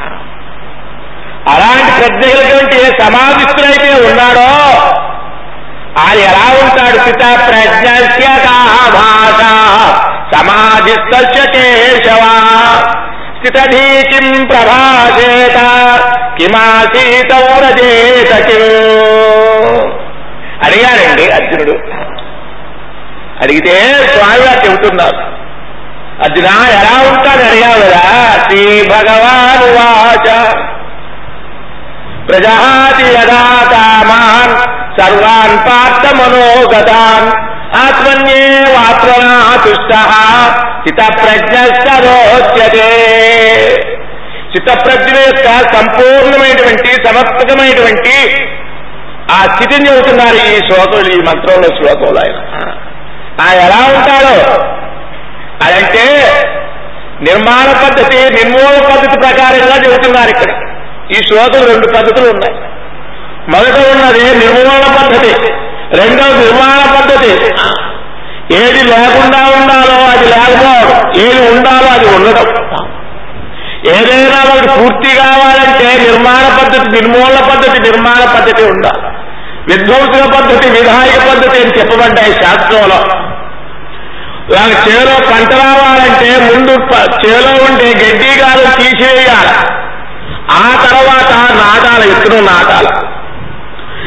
Speaker 1: అలాంటి ప్రజ్ఞ కలిగినటువంటి ఏ సమాధిస్తుడైతే ఉన్నాడో ఆయన ఎలా ఉంటాడు? పిత ప్రజ్ఞస్య భాష సమాధిస్తస్య కేశవ స్థితధీకిం ప్రభాసేత కిమాసీత వ్రజేత కిం. అడిగాడండి అర్జునుడు. అడిగితే స్వామివారు చెబుతున్నారు, అర్జున ఎలా ఉంటాడు అడిగావు కదా. శ్రీ భగవాను వాచ ప్రజహాతి యదా కామాన్ సర్వాన్ పార్థ మనోగతాన్ ఆత్మన్యేవాత్మనా తుష్టః చిత్తప్రజ్ఞస్తదోచ్యతే. చిత్తప్రజ్ఞ యొక్క సంపూర్ణమైనటువంటి సమర్పకమైనటువంటి ఆ స్థితిని చెబుతున్నారు ఈ శ్లోకంలో, ఈ మంత్రంలో శ్లోకంలో. ఆయన ఆయన ఎలా ఉంటాడో అదంటే నిర్మాణ పద్ధతి, నిర్మూల పద్ధతి ప్రకారంగా చెబుతున్నారు. ఇక్కడ ఈ శ్లోకం రెండు పద్ధతులు ఉన్నాయి. మొదట ఉన్నది నిర్మూలన పద్ధతి, రెండవ నిర్మాణ పద్ధతి. ఏది లేకుండా ఉండాలో అది లేకపోవడం, ఏది ఉండాలో అది ఉండడం. ఏదైనా ఒకటి పూర్తి కావాలంటే నిర్మాణ పద్ధతి, నిర్మూలన పద్ధతి, నిర్మాణ పద్ధతి ఉండాలి. విధ్వంసక పద్ధతి, విధాయక పద్ధతి అని చెప్పబడ్డాయి శాస్త్రంలో. వాళ్ళ చేలో పంట రావాలంటే ముందు చేలో ఉండే గడ్డి గాలు తీసివేయాలి. ఆ తర్వాత నాటాల, విత్తనం నాటాల.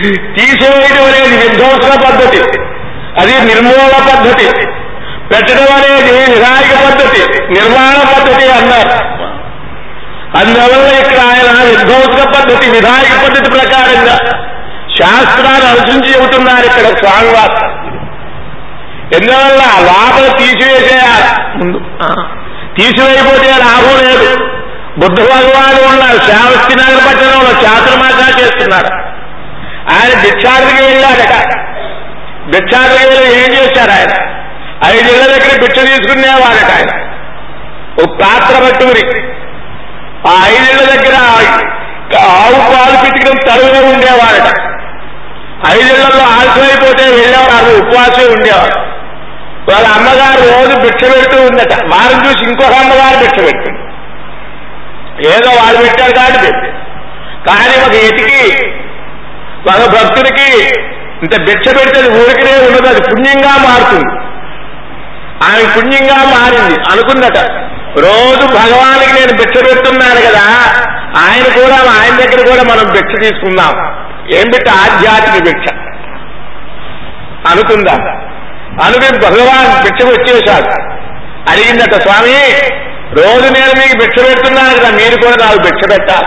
Speaker 1: తీసివేయడం అనేది విధ్వంసన పద్ధతి, అది నిర్మూలన పద్ధతి. పెట్టడం అనేది విధాయక పద్ధతి, నిర్మాణ పద్ధతి అన్నారు. అందువల్ల ఇక్కడ ఆయన విధ్వంసక పద్ధతి, విధాయక పద్ధతి ప్రకారంగా శాస్త్రాన్ని అనుసరించి చెబుతున్నారు ఇక్కడ స్వామివారు. ఎందువల్ల లోపల తీసివేసేయాలి, ముందు తీసివేయకపోతే లాభం లేదు. బుద్ధ భగవాను ఉన్నారు, శ్రావస్తి నగర పట్టణంలో చాతుర్మాసా చేస్తున్నారు. ఆయన భిక్షాటకి వెళ్ళాడట. భిక్షాటకి వెళ్ళి ఏం చేశారు ఆయన? ఐదేళ్ల దగ్గర భిక్ష తీసుకునేవాడట ఆయన. ఒక పాత్ర పట్టుకుని ఆ ఐదేళ్ల దగ్గర ఆవు పాలు పితికిన తరువుగా ఉండేవాడట. ఐదేళ్లలో ఆలస్యమైపోతే వెళ్ళేవారు, ఉపవాసమే ఉండేవారు. వాళ్ళ అమ్మగారు రోజు భిక్ష పెడుతూ ఉందట. వారిని చూసి ఇంకొక అమ్మగారు భిక్ష పెడుతుంది. ఏదో వాళ్ళు పెట్టారు కాబట్టి పెట్టి, కానీ ఒక ఎతికి ఒక భక్తుడికి ఇంత భిక్ష పెడితే ఊరికనే ఉన్నది, అది పుణ్యంగా మారుతుంది. ఆమె పుణ్యంగా మారింది అనుకుందట. రోజు భగవానికి నేను భిక్ష పెడుతున్నాను కదా, ఆయన కూడా ఆయన దగ్గర కూడా మనం భిక్ష తీసుకుందాం. ఏం భిక్ష? ఆధ్యాత్మిక భిక్ష అనుకుందా. అనుకుని భగవాన్ భిక్షకు వచ్చేశాడు. అడిగిందట, స్వామి రోజు నేను మీకు భిక్ష పెడుతున్నాను కదా, మీరు కూడా నాకు భిక్ష పెట్టాలి.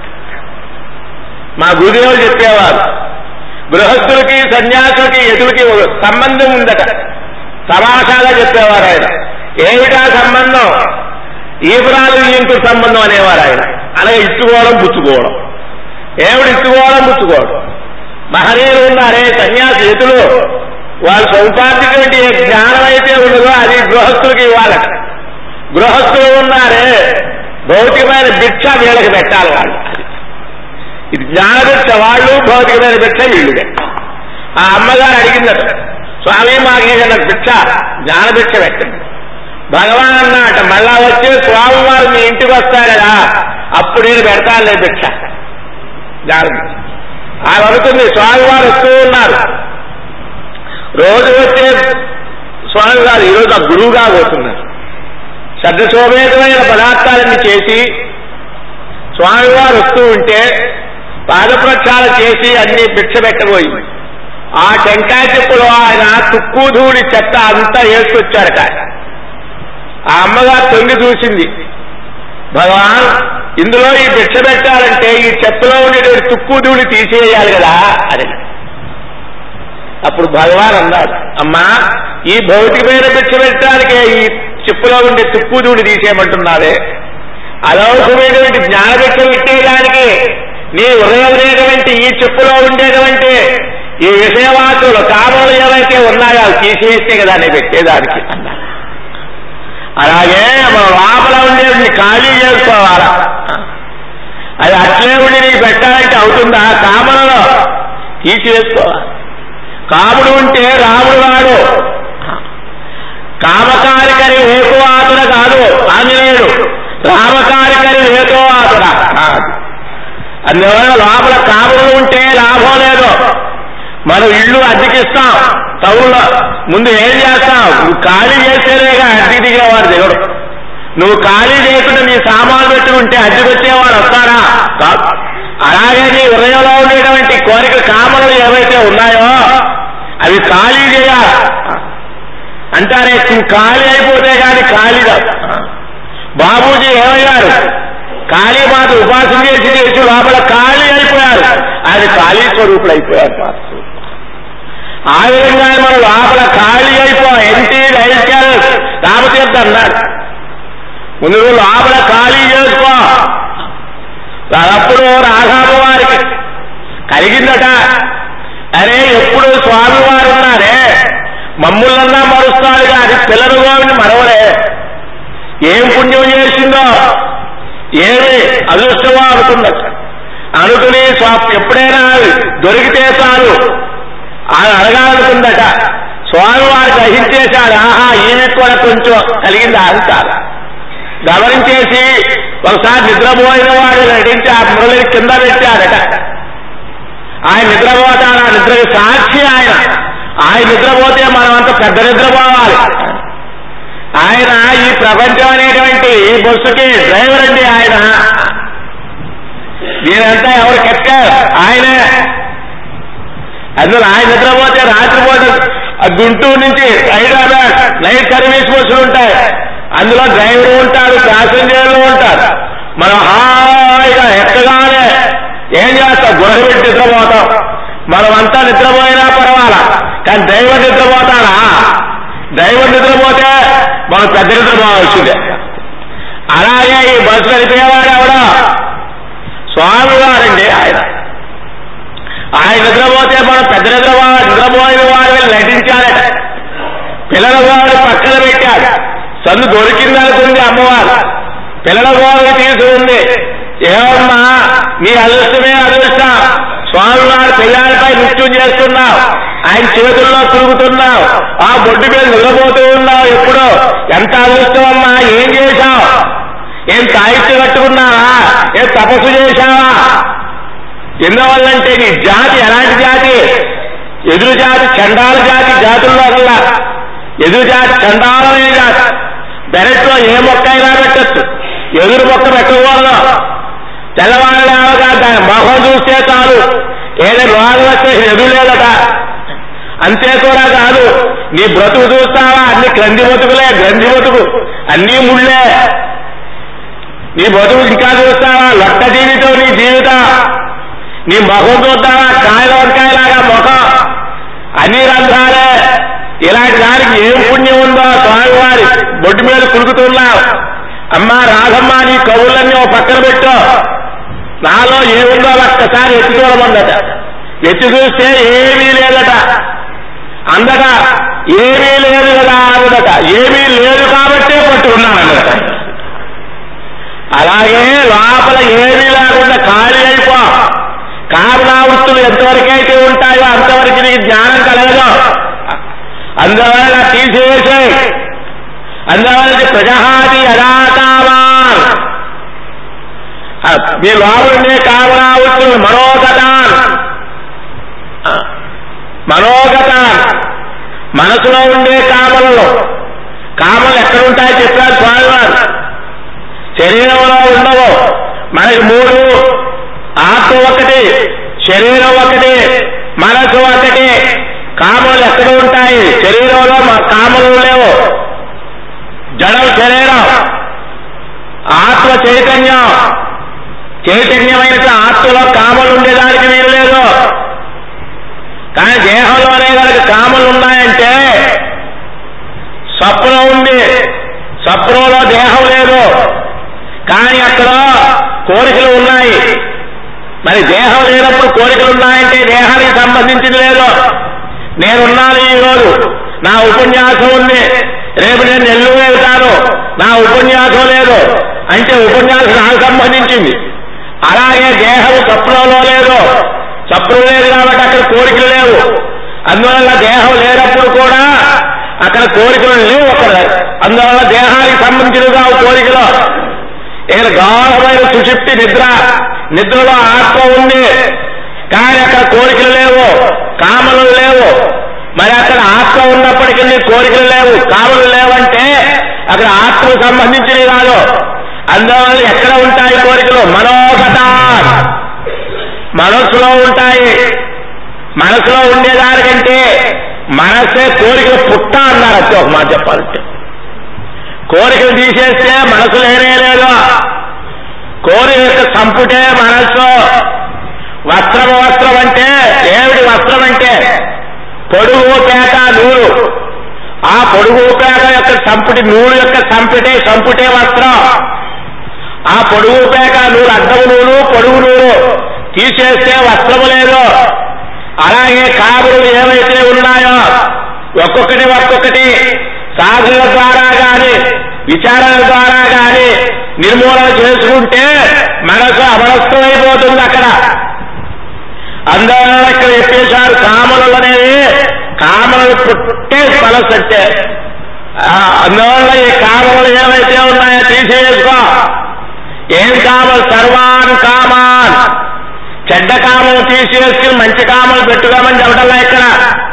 Speaker 1: మా గురుదేవులు చెప్పేవారు, గృహస్థులకి సన్యాసులకి ఎదులకి సంబంధం ఉందట. తమాషాగా చెప్పేవారు ఆయన. ఏమిటా సంబంధం? ఈపురాలు ఇంటూ సంబంధం అనేవారు ఆయన. అలాగే ఇచ్చుకోవడం పుచ్చుకోవడం. ఏమిటి ఇచ్చుకోవడం పుచ్చుకోవడం? మహనీయులు ఉన్నారే సన్యాసి ఎదులు, వాళ్ళు సంపాదించినటువంటి జ్ఞానం అయితే ఉండదో అది గృహస్థులకి ఇవ్వాలట. గృహస్థులు ఉన్నారే భౌతికమైన భిక్ష వీళ్ళకి పెట్టాలి వాళ్ళు. ఇది జ్ఞానభిక్ష వాళ్ళు, భౌతికమైన భిక్ష వీళ్ళు. ఆ అమ్మగారు అడిగిందట, స్వామి మాకు ఏదైనా భిక్ష జ్ఞానభిక్ష పెట్టండి. భగవాన్ అన్నట, మళ్ళా వచ్చే స్వామివారు మీ ఇంటికి వస్తారా, అప్పుడు నేను పెడతానులే భిక్ష జ్ఞానభిక్ష. ఆయన అనుకుంది, స్వామివారు వస్తూ ఉన్నారు. రోజు వచ్చే స్వామి గారు ఈరోజు ఆ గురువుగా పోతున్నారు. శబ్దశోభేతమైన పదార్థాలన్నీ చేసి స్వామివారు వస్తూ ఉంటే పాదప్రక్షాళన చేసి అన్ని భిక్ష పెట్టబోయింది. ఆ టెంకాయ చెప్పులో ఆయన తుక్కు ధూళి చెత్త అంతా వేసుకొచ్చారట. ఆ అమ్మగారు తొంగి చూసింది, భగవాన్ ఇందులో ఈ భిక్ష పెట్టాలంటే ఈ చెత్తలో ఉండేటువంటి తుక్కు ధూళి తీసేయాలి కదా అని. అప్పుడు భగవాన్ అన్నారు, అమ్మా ఈ భౌతికమైన భిక్ష పెట్టడానికి ఈ చెప్పులో ఉండే తుక్కు ధూళి తీసేయమంటున్నావే, అలౌకికమైనటువంటి జ్ఞానభిక్ష పెట్టేయడానికి నీ హృదయమైనటువంటి ఈ చెప్పులో ఉండేటువంటి ఈ విషయవాసులు కామలు ఏవైతే ఉన్నాయో అవి తీసేస్తే కదా నేను పెట్టేదానికి అన్నారు. అలాగే మన లోపల ఉండేది ఖాళీ చేసుకోవాలా. అది అట్లే ఉండి నీకు పెట్టాలంటే అవుతుందా? కామలలో తీసివేసుకోవాలి. కాముడు ఉంటే రాముడు వాడు, కామకారికరి వేకువాతుడ కాదు ఆంజనేయుడు, రామకారికరి వేకువాతుడ కాదు. అందువల్ల లోపల కాముడు ఉంటే లాభం లేదు. మనం ఇల్లు అద్దెకిస్తాం టౌన్లో, ముందు ఏం చేస్తాం? నువ్వు ఖాళీ చేసేదేగా అద్దెకి దిగేవాడు దిగడు. నువ్వు ఖాళీ చేయకుండా నీ సామాన్లు పెట్టుకుంటే అద్దెకి వచ్చేవాడు వస్తాడా? కాదు. అలాగే నీ హృదయంలో ఉండేటువంటి కోరిక కామలు ఏవైతే ఉన్నాయో అవి ఖాళీ చేయాలి. అంటారే ఖాళీ అయిపోతే కానీ ఖాళీ కాదు. బాబూజీ ఏమయ్యారు? కాళీమాత ఉపాసన చేసి చేసి లోపల ఖాళీ అయిపోయారు. ఆయన ఖాళీ స్వరూపుడు అయిపోయారు. ఆ విధంగా మనం లోపల ఖాళీ అయిపోయాం. ఎన్టీ రైల్కెల్ రామతీర్థ అన్నాడు, ముందు లోపల ఖాళీ చేసుకో. అప్పుడు రాఘవ వారికి కలిగిందట, అరే ఎప్పుడు స్వామివారు ఉన్నారే మమ్ములన్నా మరుస్తాడు కానీ పిల్లలు గోవిని మరవలే. ఏం పుణ్యం చేసిందో ఏమి అదృష్టమో అనుకున్నట. అనుకుని ఎప్పుడైనా దొరికితే చాలు ఆయన అడగాలనుకుందట. స్వామివారు గ్రహించేశాడు, ఆహా ఈమె కూడా కొంచెం కలిగింది అహంకారం. గమనించేసి ఒకసారి నిద్రపోయిన వాడు నటించి ఆ మురళిని కింద పెట్టాడట. ఆయన నిద్రపోతాడు, ఆ నిద్రకి సాక్షి ఆయన. ఆయన నిద్రపోతే మనం అంత పెద్ద నిద్రపోవాలి. ఆయన ఈ ప్రపంచం అనేటువంటి ఈ బస్సుకి డ్రైవర్ అండి. ఆయన దీనంతా ఎవరు కెప్టెన్? ఆయనే. అందులో ఆయన నిద్రపోతే రాత్రిపూట గుంటూరు నుంచి హైదరాబాద్ నైట్ సర్వీస్ బస్సులు ఉంటాయి, అందులో డ్రైవర్ ఉంటాడు, ప్యాసింజర్లు ఉంటారు. మనం హాయిగా ఎక్కగానే ఏం చేస్తాం, గురహ పెట్టి నిద్రపోతాం. మనం అంతా నిద్రపోయినా పర్వాలా, కానీ డ్రైవర్ నిద్రపోతాడా? డ్రైవర్ నిద్రపోతే మనం పెద్ద నిద్రపోవాల్సిందే. అలాగే ఈ బస్సు నడిపేవాడు ఎవడో స్వామివారండి. ఆయన ఆయన నిద్రపోతే మనం పెద్ద నిద్రపో నిద్రపోయిన వాడు వీళ్ళు నటించాలట. పిల్లల గోడని పక్కన పెట్టాడు. సందు దొరికిందనుకుంది అమ్మవారు, పిల్లల గోడని తీసుకుంది. ఏమమ్మా నీ అదృష్టమే అదృష్టం, స్వామివారి పిల్లలపై నృత్యం చేస్తున్నావు, ఆయన చేతుల్లో తిరుగుతున్నావు, ఆ బొడ్డు మీద నిద్రపోతూ ఉన్నావు. ఎప్పుడో ఎంత అదృష్టం అమ్మా, ఏం చేశావు? ఏం తాయిత్తు కట్టుకున్నావా? ఏం తపస్సు చేశావా? ఎందువల్లంటే నీ జాతి ఎలాంటి జాతి? ఎదురు జాతి, చండాల జాతి. జాతుల్లో అసలు ఎదురు జాతి చండాలనే జాతి. పెరట్లో ఏ మొక్క అయినా పెట్టచ్చు, ఎదురు మొక్క పెట్టకూడదు. తెల్లవాళ్ళు లేవగా దాని మొహం చూస్తే చాలు ఏదో రోగం వస్తే ఎదురు లేదట. అంతే కూడా కాదు, నీ బ్రతుకు చూస్తావా, అన్ని గ్రంథి బతుకులే, గ్రంథి బతుకు అన్నీ ముళ్ళే. నీ బతుకు ఇంకా చూస్తావా, లొట్ట జీవితం నీ జీవితం. నీ మొహం చూద్దామా, కాయల వంకాయలాగా ముఖం, అన్ని రంధ్రాలే. ఇలాంటి దానికి ఏం పుణ్యం ఉందో స్వామివారి బొడ్డు మీద కులుకుతున్నావు. అమ్మా రాధమ్మ, నీ కవులన్నీ ఓ పక్కన పెట్టు, నాలో ఏముందో ఒక్కసారి ఎత్తి చూడమందట. ఎత్తి చూస్తే ఏమీ లేదట. అందట ఏమీ లేదు కదా అందట. ఏమీ లేదు కాబట్టే పట్టుకున్నానన్నట. అలాగే లోపల ఏమీ లేకుండా ఖాళీ అయిపో. కారణావృత్తులు ఎంతవరకైతే ఉంటాయో అంతవరకు నీకు జ్ఞానం కలగదు. అందువల్ల తీసేసే, అందువల్ల ప్రజహాది యథాకామాన్, మీ లోపలనే కారణావృత్తులు మనోగతాన్. మనోగతాన్ మనసులో ఉండే కామలు. కామలు ఎక్కడుంటాయో చెప్పారు స్వామివారు. శరీరంలో ఉండవు. మనకి మూడు, ఆత్మ ఒకటి, శరీరం ఒకటి, మనసు ఒకటి. కామలు ఎక్కడ ఉంటాయి? శరీరంలో కామలు లేవు. జడం శరీరం, ఆత్మ చైతన్యం. చైతన్యమైన ఆత్మలో కామలు ఉండేదానికి వీలు లేదు. కానీ దేహంలోనే కనుక కామలు ఉన్నాయంటే స్వప్నం ఉంది, స్వప్నంలో దేహం లేదు, కానీ అక్కడ కోరికలు ఉన్నాయి. మరి దేహం లేనప్పుడు కోరికలు ఉన్నాయంటే దేహానికి సంబంధించింది లేదు. నేనున్నాను ఈరోజు, నా ఉపన్యాసం ఉంది, రేపు నేను నెల్లూరు వెళ్తాను, నా ఉపన్యాసం లేదు అంటే ఉపన్యాసం నాకు సంబంధించింది. అలాగే దేహం స్వప్నంలో లేదు, స్వప్నం లేదు కాబట్టి అక్కడ కోరికలు లేవు. అందువల్ల దేహం లేనప్పుడు కూడా అక్కడ కోరికలు లేవు అక్కడ. అందువల్ల దేహానికి సంబంధించినగా కోరికలు. ఇక్కడ గాఢమైన సుషుప్తి నిద్ర, నిద్రలో ఆత్మ ఉంది, కానీ అక్కడ కోరికలు లేవు, కామలు లేవు. మరి అక్కడ ఆత్మ ఉన్నప్పటికీ కోరికలు లేవు, కామలు లేవంటే అక్కడ ఆత్మకు సంబంధించినవి కాదు. అందువల్ల ఎక్కడ ఉంటాయి కోరికలు? మనోగత, మనస్సులో ఉంటాయి. మనసులో ఉండేదానికంటే మనసే కోరికలు పుట్ట అన్నారు. అంతే ఒక మాట చెప్పాలంటే, కోరికలు తీసేస్తే మనసు లేనే లేదు. కోరిక యొక్క సంపుటే మనస్సు. వస్త్రం వస్త్రం అంటే ఏమిటి? వస్త్రం అంటే పొడుగు పేట నూలు. ఆ పొడుగు పేట యొక్క సంపుటి నూలు యొక్క సంపుటే సంపుటే వస్త్రం. ఆ పొడుగు పేట నూలు, అడ్డము నూలు, పొడుగు నూలు తీసేస్తే వస్త్రము లేదు. అలాగే కాములు ఏవైతే ఉన్నాయో ఒక్కొక్కటి ఒక్కొక్కటి సాధన ద్వారా కానీ విచారణ ద్వారా కానీ నిర్మూలన చేసుకుంటే మనసు అమరస్థమైపోతుంది అక్కడ. అందువల్ల ఇక్కడ చెప్పేశారు కామలు అనేవి కామలు పుట్టే మనస్సు అంటే. అందువల్ల ఈ కామలు ఏవైతే ఉన్నాయో తీసేసుకో. ఏం కామలు? సర్వాన్ కామాన్. చెడ్డ కామలు తీసేసుకుని మంచి కామలు పెట్టుకోమని చెప్పటల్లా ఇక్కడ.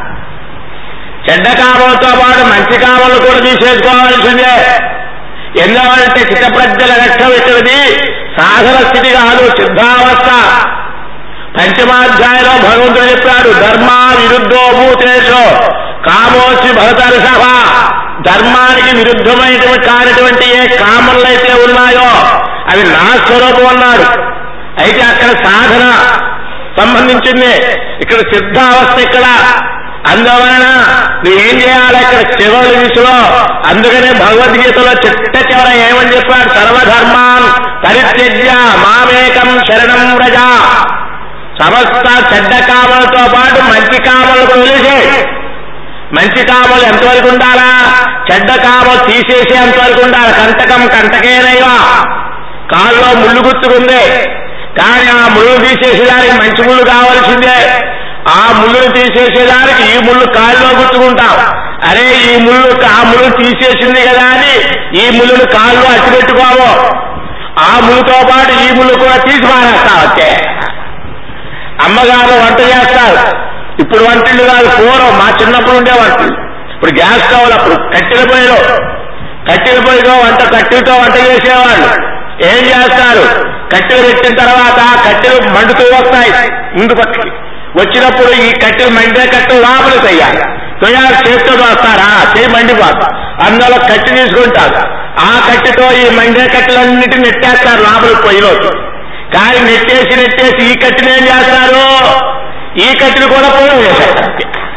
Speaker 1: చెడ్డ కామలతో పాటు మంచి కామలు కూడా తీసేసుకోవాల్సిందే. ఎందుకంటే చిత్తప్రజ్ఞల లక్ష్యం ఇక్కడిది సాధన స్థితి కాదు, సిద్ధావస్థ. పంచమాధ్యాయంలో భగవంతుడు చెప్పాడు, ధర్మ విరుద్ధో భూతేషు కామోచి భరతర్షభ. ధర్మానికి విరుద్ధమైనటువంటి కానిటువంటి ఏ కామములైతే ఉన్నాయో అవి నా స్వరూపం అన్నాడు. అయితే అక్కడ సాధన సంబంధించింది, ఇక్కడ సిద్ధావస్థ ఇక్కడ. అందువలన నువ్వేం చేయాలి ఇక్కడ చివరి దిశలో. అందుకనే భగవద్గీతలో చిట్ట చివర ఏమని చెప్పాడు, సర్వధర్మాన్ పరిత్యజ్య మామేకం శరణం వ్రజ. సమస్త చెడ్డ కామలతో పాటు మంచి కామలు వదిలేసే. మంచి కామలు ఎంతవరకు ఉండాలా, చెడ్డ కామలు తీసేసే ఎంతవరకు ఉండాలి. కంటకం కంటకేనైవా, కాళ్ళలో ముళ్ళు గుచ్చుకుంది కానీ ఆ ముళ్ళు తీసేసేదానికి మంచి ముళ్ళు కావాల్సిందే. ఆ ముళ్ళును తీసేసేదానికి ఈ ముళ్ళు కాళ్ళలో గుచ్చుకుంటాం. అరే ఈ ముళ్ళు ఆ ముళ్ళు తీసేసింది కదా అని ఈ ముళ్ళును కాళ్ళు అట్టి పెట్టుకోము. ఆ ముళ్ళుతో పాటు ఈ ముళ్ళు కూడా తీసి మారేస్తాం. అంతే. అమ్మగారు వంట చేస్తారు. ఇప్పుడు వంటిళ్ళు కాదు, పూర్వం మా చిన్నప్పుడు ఉండే వంటలు. ఇప్పుడు గ్యాస్ స్టవ్లు, అప్పుడు కట్టెల పొయ్యిలో కట్టెల పొయ్యిలో వంట కట్టెలతో వంట చేసేవాళ్ళు. ఏం చేస్తారు, కట్టెలు పెట్టిన తర్వాత కట్టెలు మండుతూ వస్తాయి ముందు పక్కకి. వచ్చినప్పుడు ఈ కట్టెలు మండే కట్టెలు లోపల తయ్యాలి. తొయ్యాలి చేతితో వస్తారా, చేయి మండిపోతా. అందులో కట్టె తీసుకుంటారు. ఆ కట్టెతో ఈ మండే కట్టెలన్నిటిని నెట్టేస్తారు లోపల పొయ్యిలోకి. కానీ నెట్టేసి నెట్టేసి ఈ కట్టెలు ఏం చేస్తారు, ఈ కట్టెలు కూడా పోయి వేసేస్తారు.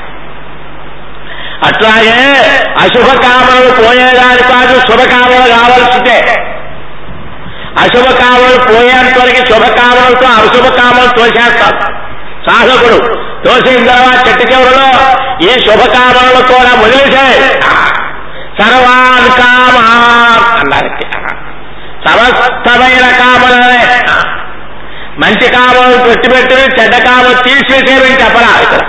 Speaker 1: అట్లాగే అశుభకామనలు పోయేదాని కాదు, శుభకామనలు కావాల్సిందే. అశుభకామనలు పోయేంత వరకు శుభకామనలతో అశుభకామనలు తోసేస్తాడు సాధకుడు. తోసిన తర్వాత చెట్టు చివరలో ఈ శుభకామనలు కూడా వదిలేసే సర్వాన్ కామాన్ అన్నారు. సమస్తమైన కామనలే. మంచి కామలు పెట్టిపెట్టి చెడ్డ కామలు తీసేసేవి చెప్పరా ఇక్కడ.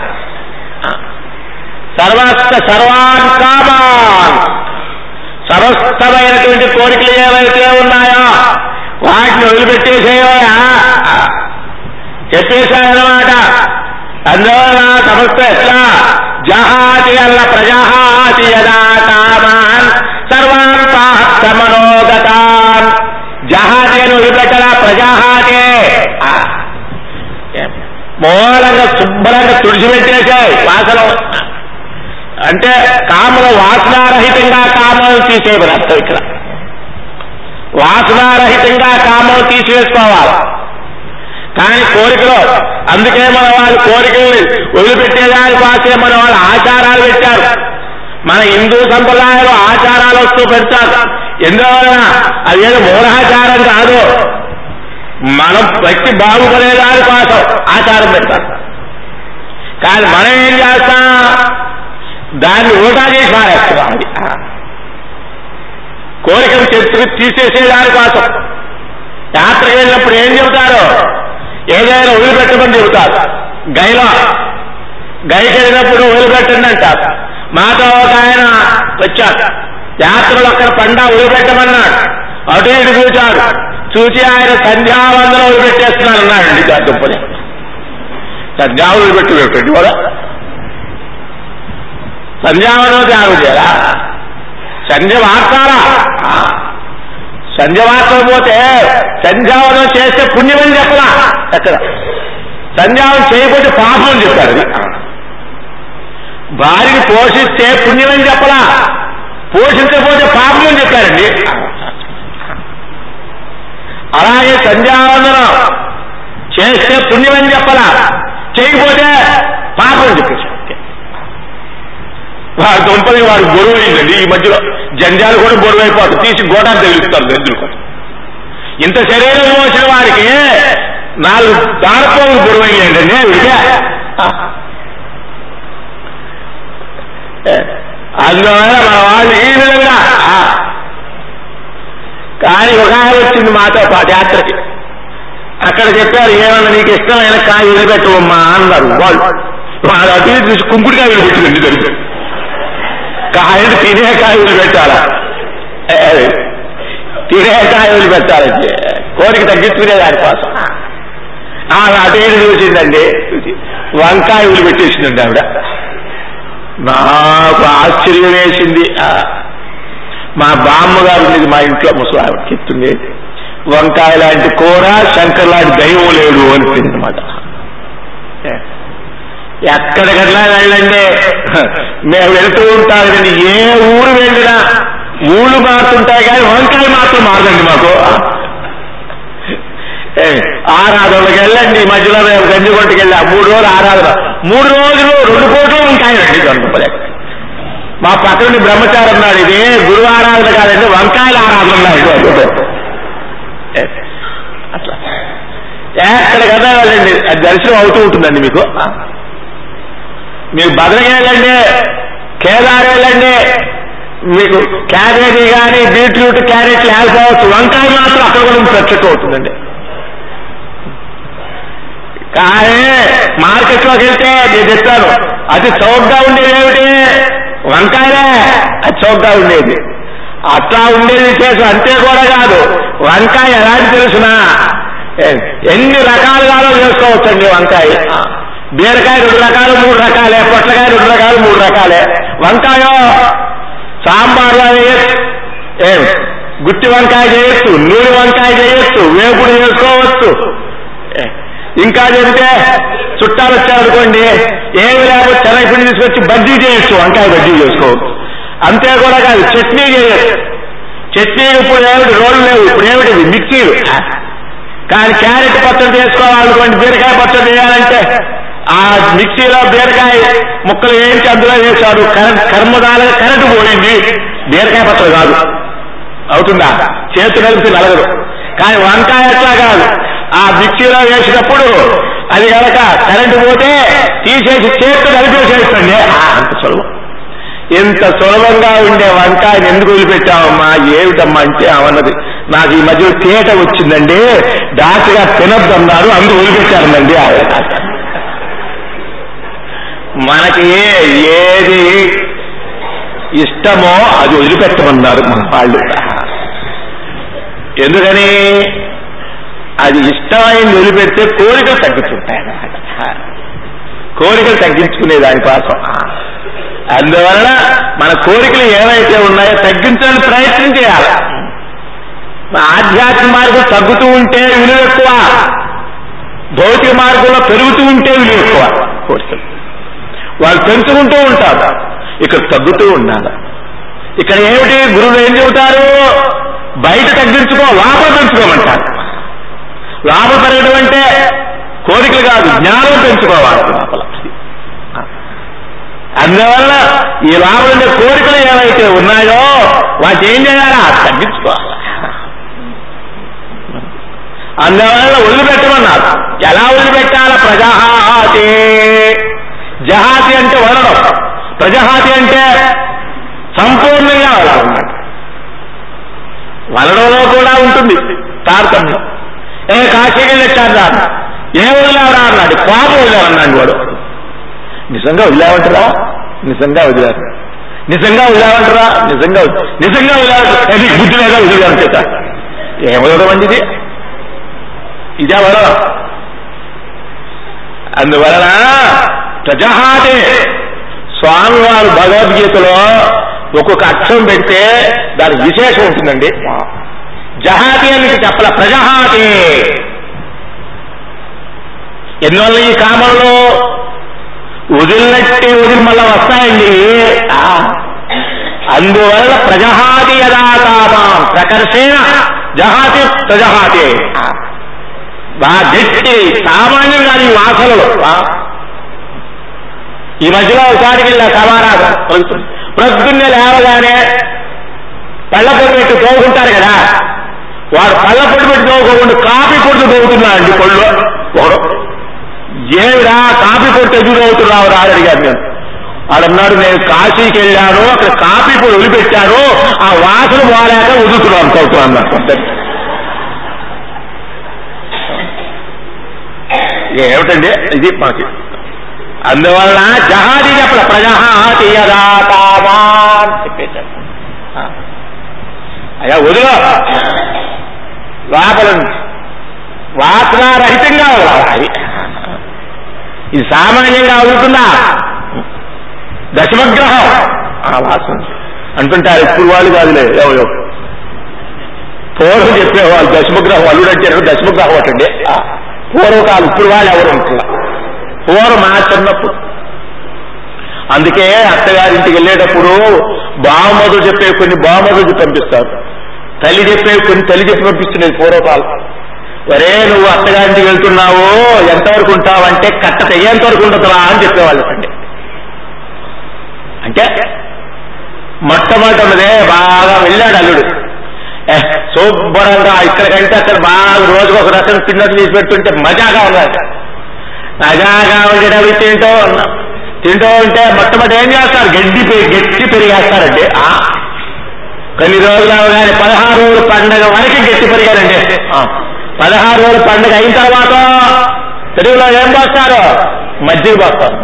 Speaker 1: సర్వస్థ సర్వాన్ కామాన్, సమస్తమైనటువంటి కోరికలు ఏవైతే ఉన్నాయో వాటిని వదిలిపెట్టేసేవా చెప్పేశారన్నమాట. అందువలన సమస్త ఎట్లా జహాతి అల్ల ప్రజహాతి యదా కామాన్ సర్వాన్ పాహ మనోగతాన్. జహాతి అని వదిలిపెట్టరా, ప్రజాహాతే మూలంగా శుభ్రంగా తుడిచిపెట్టేశాయి వాసన. అంటే కామలు వాసనారహితంగా కామలు తీసేయమని అర్థం ఇక్కడ. వాసనారహితంగా కామలు తీసివేసుకోవాలి. కానీ కోరికలు, అందుకే మన వాళ్ళు కోరికల్ని వదిలిపెట్టేదాని పాసే మన వాళ్ళు ఆచారాలు పెట్టారు. మన హిందూ సంప్రదాయాలు ఆచారాలు వస్తూ పెడతారు. ఎందువలన అదేదో మూఢాచారం కాదు, మనం వ్యక్తి బాగుపడేదాని కోసం ఆచారం పెడతారు. కానీ మనం ఏం చేస్తాం, దాన్ని ఉల్టా చేసి మారేస్తున్నాం. అది కోరికలు తెచ్చుకు తీసేసేదాని కోసం. యాత్రకు వెళ్ళినప్పుడు ఏం చెబుతారు, ఏదైనా వదిలిపెట్టమని చెబుతారు. గైలో గైకి వెళ్ళినప్పుడు వదిలిపెట్టండి అంటారు. మాతో ఒక ఆయన వచ్చారు, యాత్రలు అక్కడ పండా వదిలిపెట్టమన్నాడు. అటు ఇటు చూచాడు. చూసి ఆయన సంధ్యావందనం వదిలిపెట్టేస్తున్నాను అన్నాడండి. దుప్పని సంధ్యా వదిలిపెట్టి పెట్టండి కూడా సంధ్యావందనం త్యాగం చేయాలా? సంధ్య వార్తారా? సంధ్య వార్తకపోతే సంధ్యావనం చేస్తే పుణ్యమని చెప్పలా. ఎక్కడ సంధ్యావనం చేయకపోతే పాపం అని చెప్పారు. భార్యని పోషిస్తే పుణ్యమని చెప్పలా, పోషించకపోతే పాపం అని చెప్పారండి. అలాగే సంధ్యావందనం చేస్తే పుణ్యమని చెప్పలా, చేయకపోతే పాపం అని చెప్పేసి వాడు దుంపని వాడు గొడవ అయిందండి. ఈ మధ్యలో జంజాలు కూడా గొడవ అయిపోతుంది. తీసి గోడాలు తగిలిస్తారు దరిద్రులు కూడా. ఇంత శరీరం మోసిన వారికి నాలుగు దారపోలు గొడవ అయ్యాయండి. విడిగా అందువల్ల మన వాళ్ళు ఈ విధంగా. కానీ ఒక ఆయన వచ్చింది మాతో పాటు యాత్రకి. అక్కడ చెప్పారు, ఏమన్నా నీకు ఇష్టమైన కాయ వదిలిపెట్టవమ్మా అన్నారు వాళ్ళు. వాళ్ళు అటు చూసి కుంకుడికాయ వదిలిపెట్టింది దరిద్రం. కాయలు తినే కాయలు పెట్టాలా, తినే కాయలు పెట్టాలంటే కోరిక తగ్గించుకునే దానికోసం. ఆమె అటు ఇటు చూసిందండి, వంకాయలు పెట్టేసిందండి ఆవిడ. నాకు ఆశ్చర్యం వేసింది. మా బామ్మగారు ఉండేది మా ఇంట్లో, ముసలావిడ చెప్తుంది, వంకాయ లాంటి కూర శంకర్ లాంటి దైవం లేడు అనిపింది అనమాట. ఎక్కడికట్లా వెళ్ళండి, మేము వెళ్తూ ఉంటాం కదండి. ఏ ఊరు వెళ్ళినా ఊళ్ళు మారుతుంటాయి కానీ వంకాయ మాత్రం మారదండి మాకు. ఆరాధనలకు వెళ్ళండి, మధ్యలో మేము గంజిగొంటకి వెళ్ళా మూడు రోజులు ఆరాధన, మూడు రోజులు రెండు కోట్లు వంకాయలండి దొరకలే. మా పక్కన బ్రహ్మచారి అన్నాడు, ఇదే గురువు ఆరాధన కాదండి వంకాయల ఆరాధన అన్నాడు. అట్లా ఎక్కడికన్నా వెళ్ళండి అది దర్శనం అవుతూ ఉంటుందండి మీకు. మీకు బదలకి వెళ్ళండి, కేదార్ వెళ్ళండి, మీకు క్యాబేజీ కానీ బీట్రూట్ క్యారెట్ లేకపోవచ్చు, వంకాయ మాత్రం అక్కడ కూడా ప్రత్యేకం అవుతుందండి. కానీ మార్కెట్లోకి వెళ్తే నేను చెప్తాను, అది చౌకగా ఉండేది ఏమిటి? వంకాయలే అది చౌకగా ఉండేది. అట్లా ఉండేది చేసు అంతే కూడా కాదు, వంకాయ ఎలాంటి తెలుసునా ఎన్ని రకాలుగానో చేసుకోవచ్చండి. వంకాయ బీరకాయ రెండు రకాలు మూడు రకాలే, పొట్లకాయ రెండు రకాలు మూడు రకాలే. వంకాయ సాంబార్లో ఏం గుత్తి వంకాయ చేయొచ్చు, నూనె వంకాయ చేయొచ్చు, వేపుడు చేసుకోవచ్చు. ఇంకా చెబితే చుట్టాలు వచ్చారనుకోండి, ఏమి లేకపోతే చెనగపిండి తీసుకొచ్చి బజ్జీ చేయొచ్చు, వంకాయ బజ్జీ చేసుకోవచ్చు. అంతే కూడా కాదు, చట్నీ చేయొచ్చు. చట్నీ ఇప్పుడు ఏమిటి రోడ్లు లేవు, ఇప్పుడు ఏమిటి మిక్సీలు. కానీ క్యారెట్ పచ్చడి చేసుకోవాలనుకోండి, బీరకాయ పచ్చడి చేయాలంటే ఆ మిక్సీలో బీరకాయ ముక్కలు వేయించి అందులో వేశాడు, కరెంట్ కర్మదాలుగా కరెంటు పోయింది, బీరకాయ పచ్చడి కాదు. అవుతుందా? చేతి కలిపి నలగదు. కానీ వంకాయ అట్లా కాదు, ఆ మిక్సీలో వేసినప్పుడు అది కనుక కరెంటు పోతే తీసేసి చేతితో కలిపేసేస్తుంది. అంత సులభం. ఇంత సులభంగా ఉండే వంకాయని ఎందుకు వదిలిపెట్టావమ్మా? ఏమిటమ్మా అంటే అవన్నది, నాకు ఈ మధ్యలో తేట వచ్చిందండి, డాక్టర్ గారు తినొద్దన్నారు, అందుకు వదిలిపెట్టారండి. మనకి ఏది ఇష్టమో అది వదిలిపెట్టమన్నారు మన వాళ్ళు. ఎందుకని? అది ఇష్టమైంది వదిలిపెడితే కోరికలు తగ్గుతుంటాయి అన్నమాట. కోరికలు తగ్గించుకునే దానికోసం. అందువలన మన కోరికలు ఏవైతే ఉన్నాయో తగ్గించడానికి ప్రయత్నం చేయాలి. ఆధ్యాత్మిక మార్గం తగ్గుతూ ఉంటే విలువ ఎక్కువ, భౌతిక మార్గంలో పెరుగుతూ ఉంటే విలువ ఎక్కువ. కోరికలు వాళ్ళు పెంచుకుంటూ ఉంటారు, ఇక్కడ తగ్గుతూ ఉండాలి. ఇక్కడ ఏమిటి గురువులు ఏం చెబుతారు? బయట తగ్గించుకో, లోపల పెంచుకోమంటారు. లోపల పెరగడం అంటే కోరికలు కాదు, జ్ఞానం పెంచుకోవాలి లోపల. అందువల్ల ఈ లోపల కోరికలు ఏవైతే ఉన్నాయో వాటి ఏం చేయాలా? తగ్గించుకోవాలి. అందువల్ల వదిలిపెట్టమన్నారు. ఎలా వదిలిపెట్టాల? ప్రజహాతి. జహాతి అంటే వదలడం, ప్రజహాతి అంటే సంపూర్ణంగా వదలన్నమాట. వదలడంలో కూడా ఉంటుంది తారతమ్యం. ఏ కాశీకి వచ్చారు రా, ఏ వదిలేవరా అన్నాడు, పాపం వదిలేవన్నాడు వాడు. నిజంగా వదిలేవంటారా? నిజంగా వదిలేరు. నిజంగా వదిలేవంటారా? నిజంగా నిజంగా వదిలేవంటారు. అది బుద్ధి లేదా వదిలేవని చేత ఏం వదలడం అండి ఇది? ఇదే వదలం. అందువలన ప్రజహాతే స్వామివారు భగవద్గీతలో ఒక్కొక్క అక్షరం పెడితే దానికి విశేషం ఉంటుందండి. జహాతి అని చెప్పల, ప్రజహాతి. ఎందువల్ల ఈ కామంలో వదిలినట్టే వదిలి మళ్ళా వస్తాయండి. అందువల్ల ప్రజహాతి యదా కామాం ప్రకర్షేణ జహాతి ప్రజహాతి. బాగా గట్టి సామాన్యం కాదు ఈ వాసనలు. ఈ మధ్యలో ఒకసారికి వెళ్ళా సమారాధన, ప్రొద్దున్నే లేవగానే పళ్ళపొడి పెట్టి తోగుకుంటారు కదా, వాడు పళ్ళపొడి పెట్టి తోగుకోకుండా కాఫీ పొడితో తోగుతున్నాడు అండి పళ్ళు. ఒకడు ఏమిరా కాఫీ పొడి ఎదురు తోగుతున్నావు రా అని అడిగాను నేను. వాడన్నాడు, నేను కాశీకి వెళ్ళాను, అక్కడ కాఫీ పొడి వదిలిపెట్టాను, ఆ వాసన పోలేక వదులుతున్నాను తోగుతున్నాను. ఏమిటండి ఇది మాకి? అందువలన జహాది చెప్పల, ప్రజహాతి యదా కామాన్ చెప్పేశాడు. అయ్యా వదిలో, లోపల వాసనారహితంగా వదలాలి. ఇది సామాన్యంగా వదులుతుందా? దశమగ్రహం ఆ వాసన అంటుంటారు. ఇప్పుడు వాళ్ళు కాదులే, ఎవరో పూర్వం చెప్పేవాళ్ళు దశమగ్రహం అల్లుడంటే దశమగ్రహం అటండి. పూర్వకాలం ఇప్పుడు వాళ్ళు ఎవరు ఉంటున్నా. పూర్వం మా చిన్నప్పుడు అందుకే అత్తగారింటికి వెళ్ళేటప్పుడు బావమరుదులు చెప్పే కొన్ని బావమరుదులు పంపిస్తారు, తల్లి చెప్పే కొన్ని తల్లి చెప్పి పంపిస్తున్నది పూర్వకాలం. ఒరే నువ్వు అత్తగారింటికి వెళ్తున్నావు, ఎంతవరకు ఉంటావంటే కట్ట తెగేంత వరకు ఉండదురా అని చెప్పేవాళ్ళు. అండి అంటే మొట్టమొదటి ఉన్నదే బాగా వెళ్ళాడు అల్లుడు, శుభ్రంగా ఇక్కడికంటే అక్కడ బాగా రోజుకు ఒక రకం తిన్నట్టు తీసి పెడుతుంటే మజాగా ఉన్నాడు. మజాగా ఉండేటప్పుడు తింటూ ఉన్నాం. తింటూ ఉంటే మొట్టమొదటి ఏం చేస్తారు, గడ్డి గట్టి పెరిగేస్తారండి. కొన్ని రోజులు అవగానే పదహారు రోజుల పండుగ వరకు గట్టి పెరిగారండి. పదహారు రోజుల పండుగ అయిన తర్వాత తెలుగులో ఏం పోస్తారు, మజ్జిగ పోస్తారు.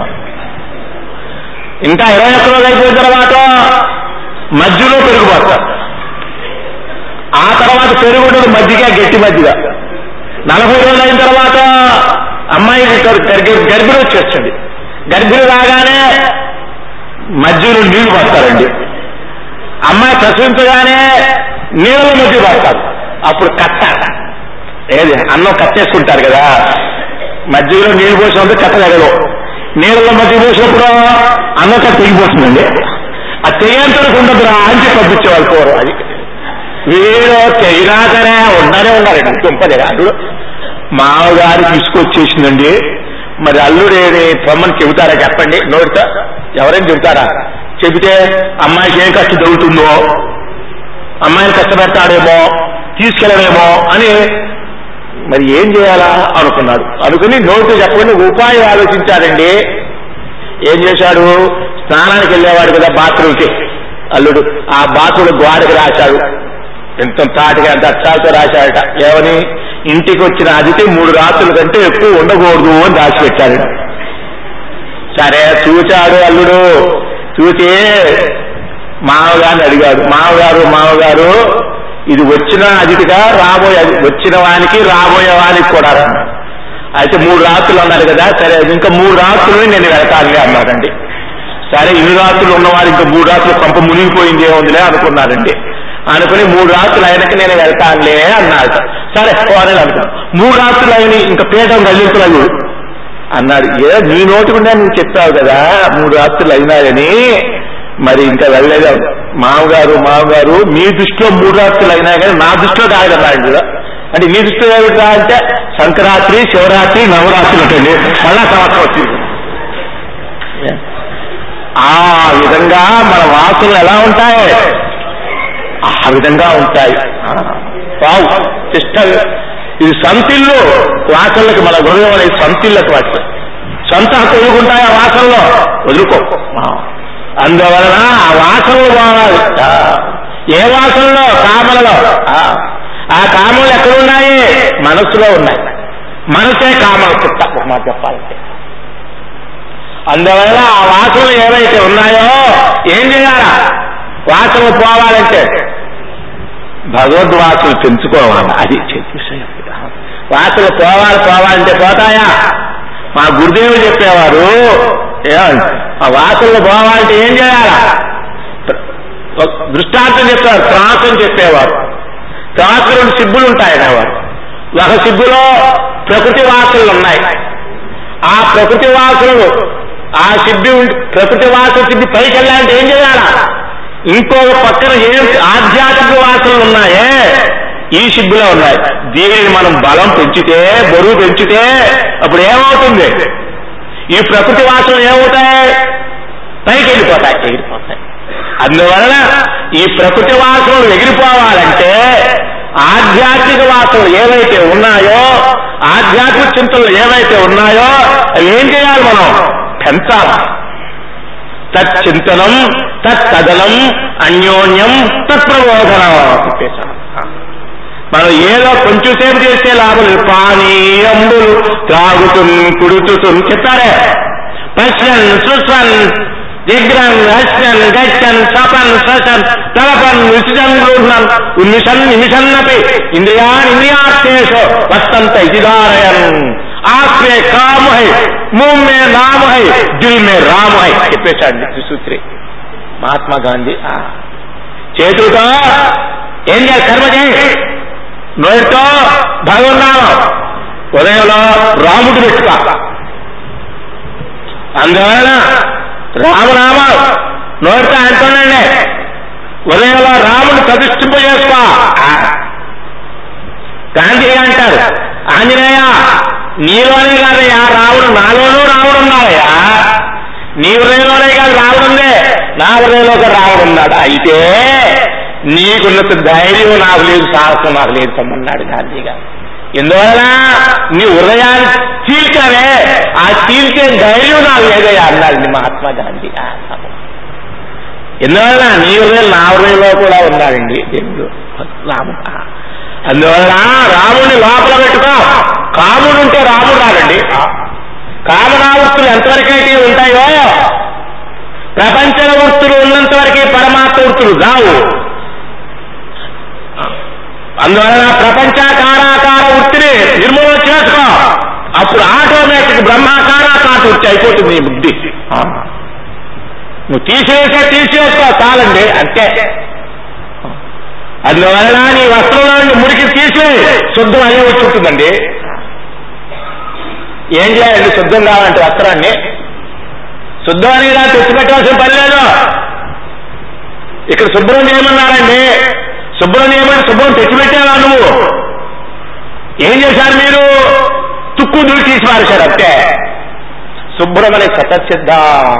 Speaker 1: ఇంకా ఇరవై ఒక్క రోజులు అయిపోయిన తర్వాత మజ్జిగలో పెరుగు పోస్తారు. ఆ తర్వాత పెరుగుడు మజ్జిగ, గట్టి మజ్జిగ. నలభై రోజులు అయిన తర్వాత అమ్మాయి గర్భిణి వచ్చేస్తుంది. గర్భిణి రాగానే మజ్జిగలో నీళ్లు పోస్తారండి. అమ్మాయి ప్రసవించగానే నీళ్ళలో మజ్జిగ పోస్తారు. అప్పుడు కట్ట, ఏది అన్నం కట్టేసుకుంటారు కదా, మజ్జిగలో నీళ్లు పోసినప్పుడు కట్ట తగదు. నీళ్ళలో మజ్జిగ పోసినప్పుడు అన్నం కట్ట తెగిపోతుందండి. అది తెగేంతరకు ఉండదురా అని చెప్పి పంపించేవాళ్ళు పూర్వం. అది వీడు తెగినా సరే ఉండనే ఉన్నారండి. తుంపదే అల్లుడు మామగారు తీసుకొచ్చేసిందండి. మరి అల్లుడేని పొమ్మని చెబుతారా చెప్పండి, నోటితో ఎవరైనా చెబుతారా? చెబితే అమ్మాయికి ఏం కష్టం తగ్గుతుందో, అమ్మాయిని కష్టపెడతాడేమో, తీసుకెళ్ళడేమో అని మరి ఏం చేయాలా అనుకున్నాడు. అనుకుని నోటితో చెప్పండి ఉపాయం ఆలోచించాడండి. ఏం చేశాడు, స్నానానికి వెళ్ళేవాడు కదా బాత్రూమ్కి అల్లుడు, ఆ బాత్రూమ్ గోడకి రాశాడు, ఎంత తాటిగా ఎంత అక్షరాలతో రాశాడట. ఏమని, ఇంటికి వచ్చిన అతిథి మూడు రాత్రుల కంటే ఎక్కువ ఉండకూడదు అని రాసిపెట్టాడు. సరే చూచాడు అల్లుడు. చూచి మామగారిని అడిగాడు, మామగారు మామగారు ఇది వచ్చిన అతిథిగా రాబోయే వచ్చిన వానికి రాబోయే వానికి కూడా. అయితే మూడు రాత్రులు అన్నారు కదా, సరే ఇంకా మూడు రాత్రులు నేను వెళ్తానులే అన్నాడండి. సరే ఇన్ని రాత్రులు ఉన్నవారు ఇంకా మూడు రాత్రులు పంప మునిగిపోయింది ఏముందిలే అనుకున్నారండి. అనుకుని మూడు రాత్రులు అయినాక నేను వెళ్తానులే అన్నాడు. సరే పోనీ అనుకున్నాను. మూడు రాత్రులు అయిన ఇంకా పీఠం కదిలించలేదు అన్నాడు. ఏ నీ నోటికుండా నువ్వు చెప్పావు కదా మూడు రాత్రులు అయినాయని, మరి ఇంకా వెళ్ళలేదు. మామగారు మామగారు మీ దృష్టిలో మూడు రాత్రులు అయినా కానీ నా దృష్టిలో కాదన్నాడు కదా. అంటే నీ దృష్టిలో ఏమిటా అంటే సంక్రాంతి, శివరాత్రి, నవరాత్రులు అంటండి. మళ్ళా సంవత్సరం వచ్చింది. ఆ విధంగా మన వాసనలు ఎలా ఉంటాయి, ఆ విధంగా ఉంటాయి. వావు సిస్టర్, ఇది సంతిళ్ళు వాసనలకు మన హృదయం అనేది సంతిళ్ళకు వాటి సొంత తొలుగుంటాయి. ఆ వాసనలో వదులుకో. అందువలన ఆ వాసనలు బావాలి. ఏ వాసనలో, కామలలో. ఆ కామలు ఎక్కడున్నాయి, మనస్సులో ఉన్నాయి. మనసే కామల పుట్ట ఒక మాట చెప్పాలంటే. అందువల్ల ఆ వాసనలు ఏవైతే ఉన్నాయో ఏం చేయాలా, వాసనలు పోవాలంటే భగవద్వాసనలు పెంచుకోవాలి. అది విషయం. వాసనలు పోవాలి పోవాలంటే పోతాయా? మా గురుదేవులు చెప్పేవారు ఏమంటే ఆ వాసనలు పోవాలంటే ఏం చేయాలా, దృష్టాంతం చెప్పేవారు. త్రాసం చెప్పేవారు. త్రాసు రెండు సిబ్బులు ఉంటాయనేవారు. ఒక సిబ్బులో ప్రకృతి వాసనలు ఉన్నాయి. ఆ ప్రకృతి వాసనలు ఆ సిబ్బి ప్రకృతి వాసన సిబ్బి పైకి వెళ్ళాలంటే ఏం చేయాలా, ఇంకొక పక్కన ఏం ఆధ్యాత్మిక వాసనలు ఉన్నాయే ఈ సిబ్బులో ఉన్నాయి. దీనిని మనం బలం పెంచితే, బరువు పెంచితే అప్పుడు ఏమవుతుంది, ఈ ప్రకృతి వాసనలు ఏమవుతాయి, పైకి వెళ్ళిపోతాయి, ఎగిరిపోతాయి. అందువలన ఈ ప్రకృతి వాసనలు ఎగిరిపోవాలంటే ఆధ్యాత్మిక వాసనలు ఏవైతే ఉన్నాయో, ఆధ్యాత్మిక చింతనలు ఏవైతే ఉన్నాయో అవి ఏం చేయాలి, మనం పెంచాలి. తచ్చింతనం, తత్తదనం, అన్యోన్యం, తత్ప్రబోధనం. మనం ఏదో కొంచెం సేపు చేస్తే లాభం. పానీయంబులు త్రాగుతు కుడుతు చెప్పారే. పశ్యన్ సుస్వన్ జిగ్రన్ హస్యన్ గచ్చన్ సపన్ ససన్ తలపన్ విసజన్ గృహ్ణన్ ఉన్మిషన్ నిమిషన్నపి ఇంద్రియాన్ ఇంద్రియార్థేషు వర్తంత ఇతిదారయన్. ఆస్మే కామ హై, ముహ్ మే నామ హై, దిల్ మే రామ హై చెప్పేశాడు త్రిసూత్రి మహాత్మా గాంధీ. చేతులతో ఏం చేయాలి, కర్మ చేయి. నోటితో భగవన్నామం, ఉదయంలో రాముడు పెట్టుకో. అందువలన రామనామ నోటితో అంటుండండి, ఉదయంలో రాముని ప్రతిష్ఠింప చేసుకో. గాంధీ అంటారు, ఆంజనేయ నీలోనే కాదయ్యా రాముడు, నాలోనూ రాముడు ఉన్నాడయ్యా. నీ హృదయంలోనే కాదు రాముడుందే, నా హృదయంలో ఒక రాముడు ఉన్నాడు. అయితే నీకున్నంత ధైర్యం నాకు లేదు, సాహసం నాకు లేదు తమ్మన్నాడు గాంధీ గారు. ఎందువల్ల నీ హృదయాన్ని చీల్చావే, ఆ చీల్చే ధైర్యం నాకు లేదయ్యా అన్నాడు మహాత్మా గాంధీ. ఎందువల్ల నీ హృదయం నా హృదయంలో కూడా ఉన్నాడండి దేవుడు రాముడు. అందువల్ల రాముడిని లోపల పెట్టుకో. కాముడు ఉంటే రాముడు రాడండి. కామనావృత్తులు ఎంతవరకైతే ఉంటాయో ప్రపంచ వృత్తులు ఉన్నంత వరకే పరమాత్మ వృత్తులు రావు. అందువలన ప్రపంచాకారాకార వృత్తిని నిర్మూలన చేసుకో. అప్పుడు ఆటోమేటిక్ బ్రహ్మాకారాకార వృత్తి అయిపోతుంది నీ బుద్ధి. నువ్వు తీసివేసే తీసివేసుకో చాలండి, అంతే. అందువలన నీ వస్త్రంలో మురికి తీసి శుద్ధం అనే వచ్చి ఉంటుందండి. ఏం చేయాలండి శుద్ధం కావాలంటే వస్త్రాన్ని? శుద్ధం అనేది తెచ్చిపెట్టవలసిన పని లేదు. ఇక్కడ శుభ్రం చేయమన్నారండి. శుభ్రం చేయమని శుభ్రం తెచ్చిపెట్టావా నువ్వు? ఏం చేశారు మీరు? తుక్కు దుడి తీసి మారేశారు అంతే. శుభ్రం అనే స్వతసిద్ధ.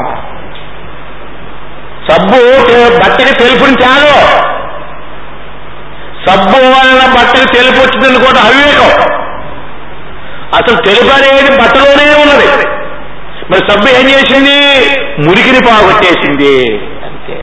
Speaker 1: సబ్బు బట్టకి తెలుపుని చాలు. సబ్బు వలన బట్టకి తెలుపు వచ్చిందని కూడా అవివేకం. అసలు తెలుపు అనేది బట్టలోనే ఉన్నది. మరి సబ్బు ఏం చేసింది? మురికిని పోగొట్టేసింది.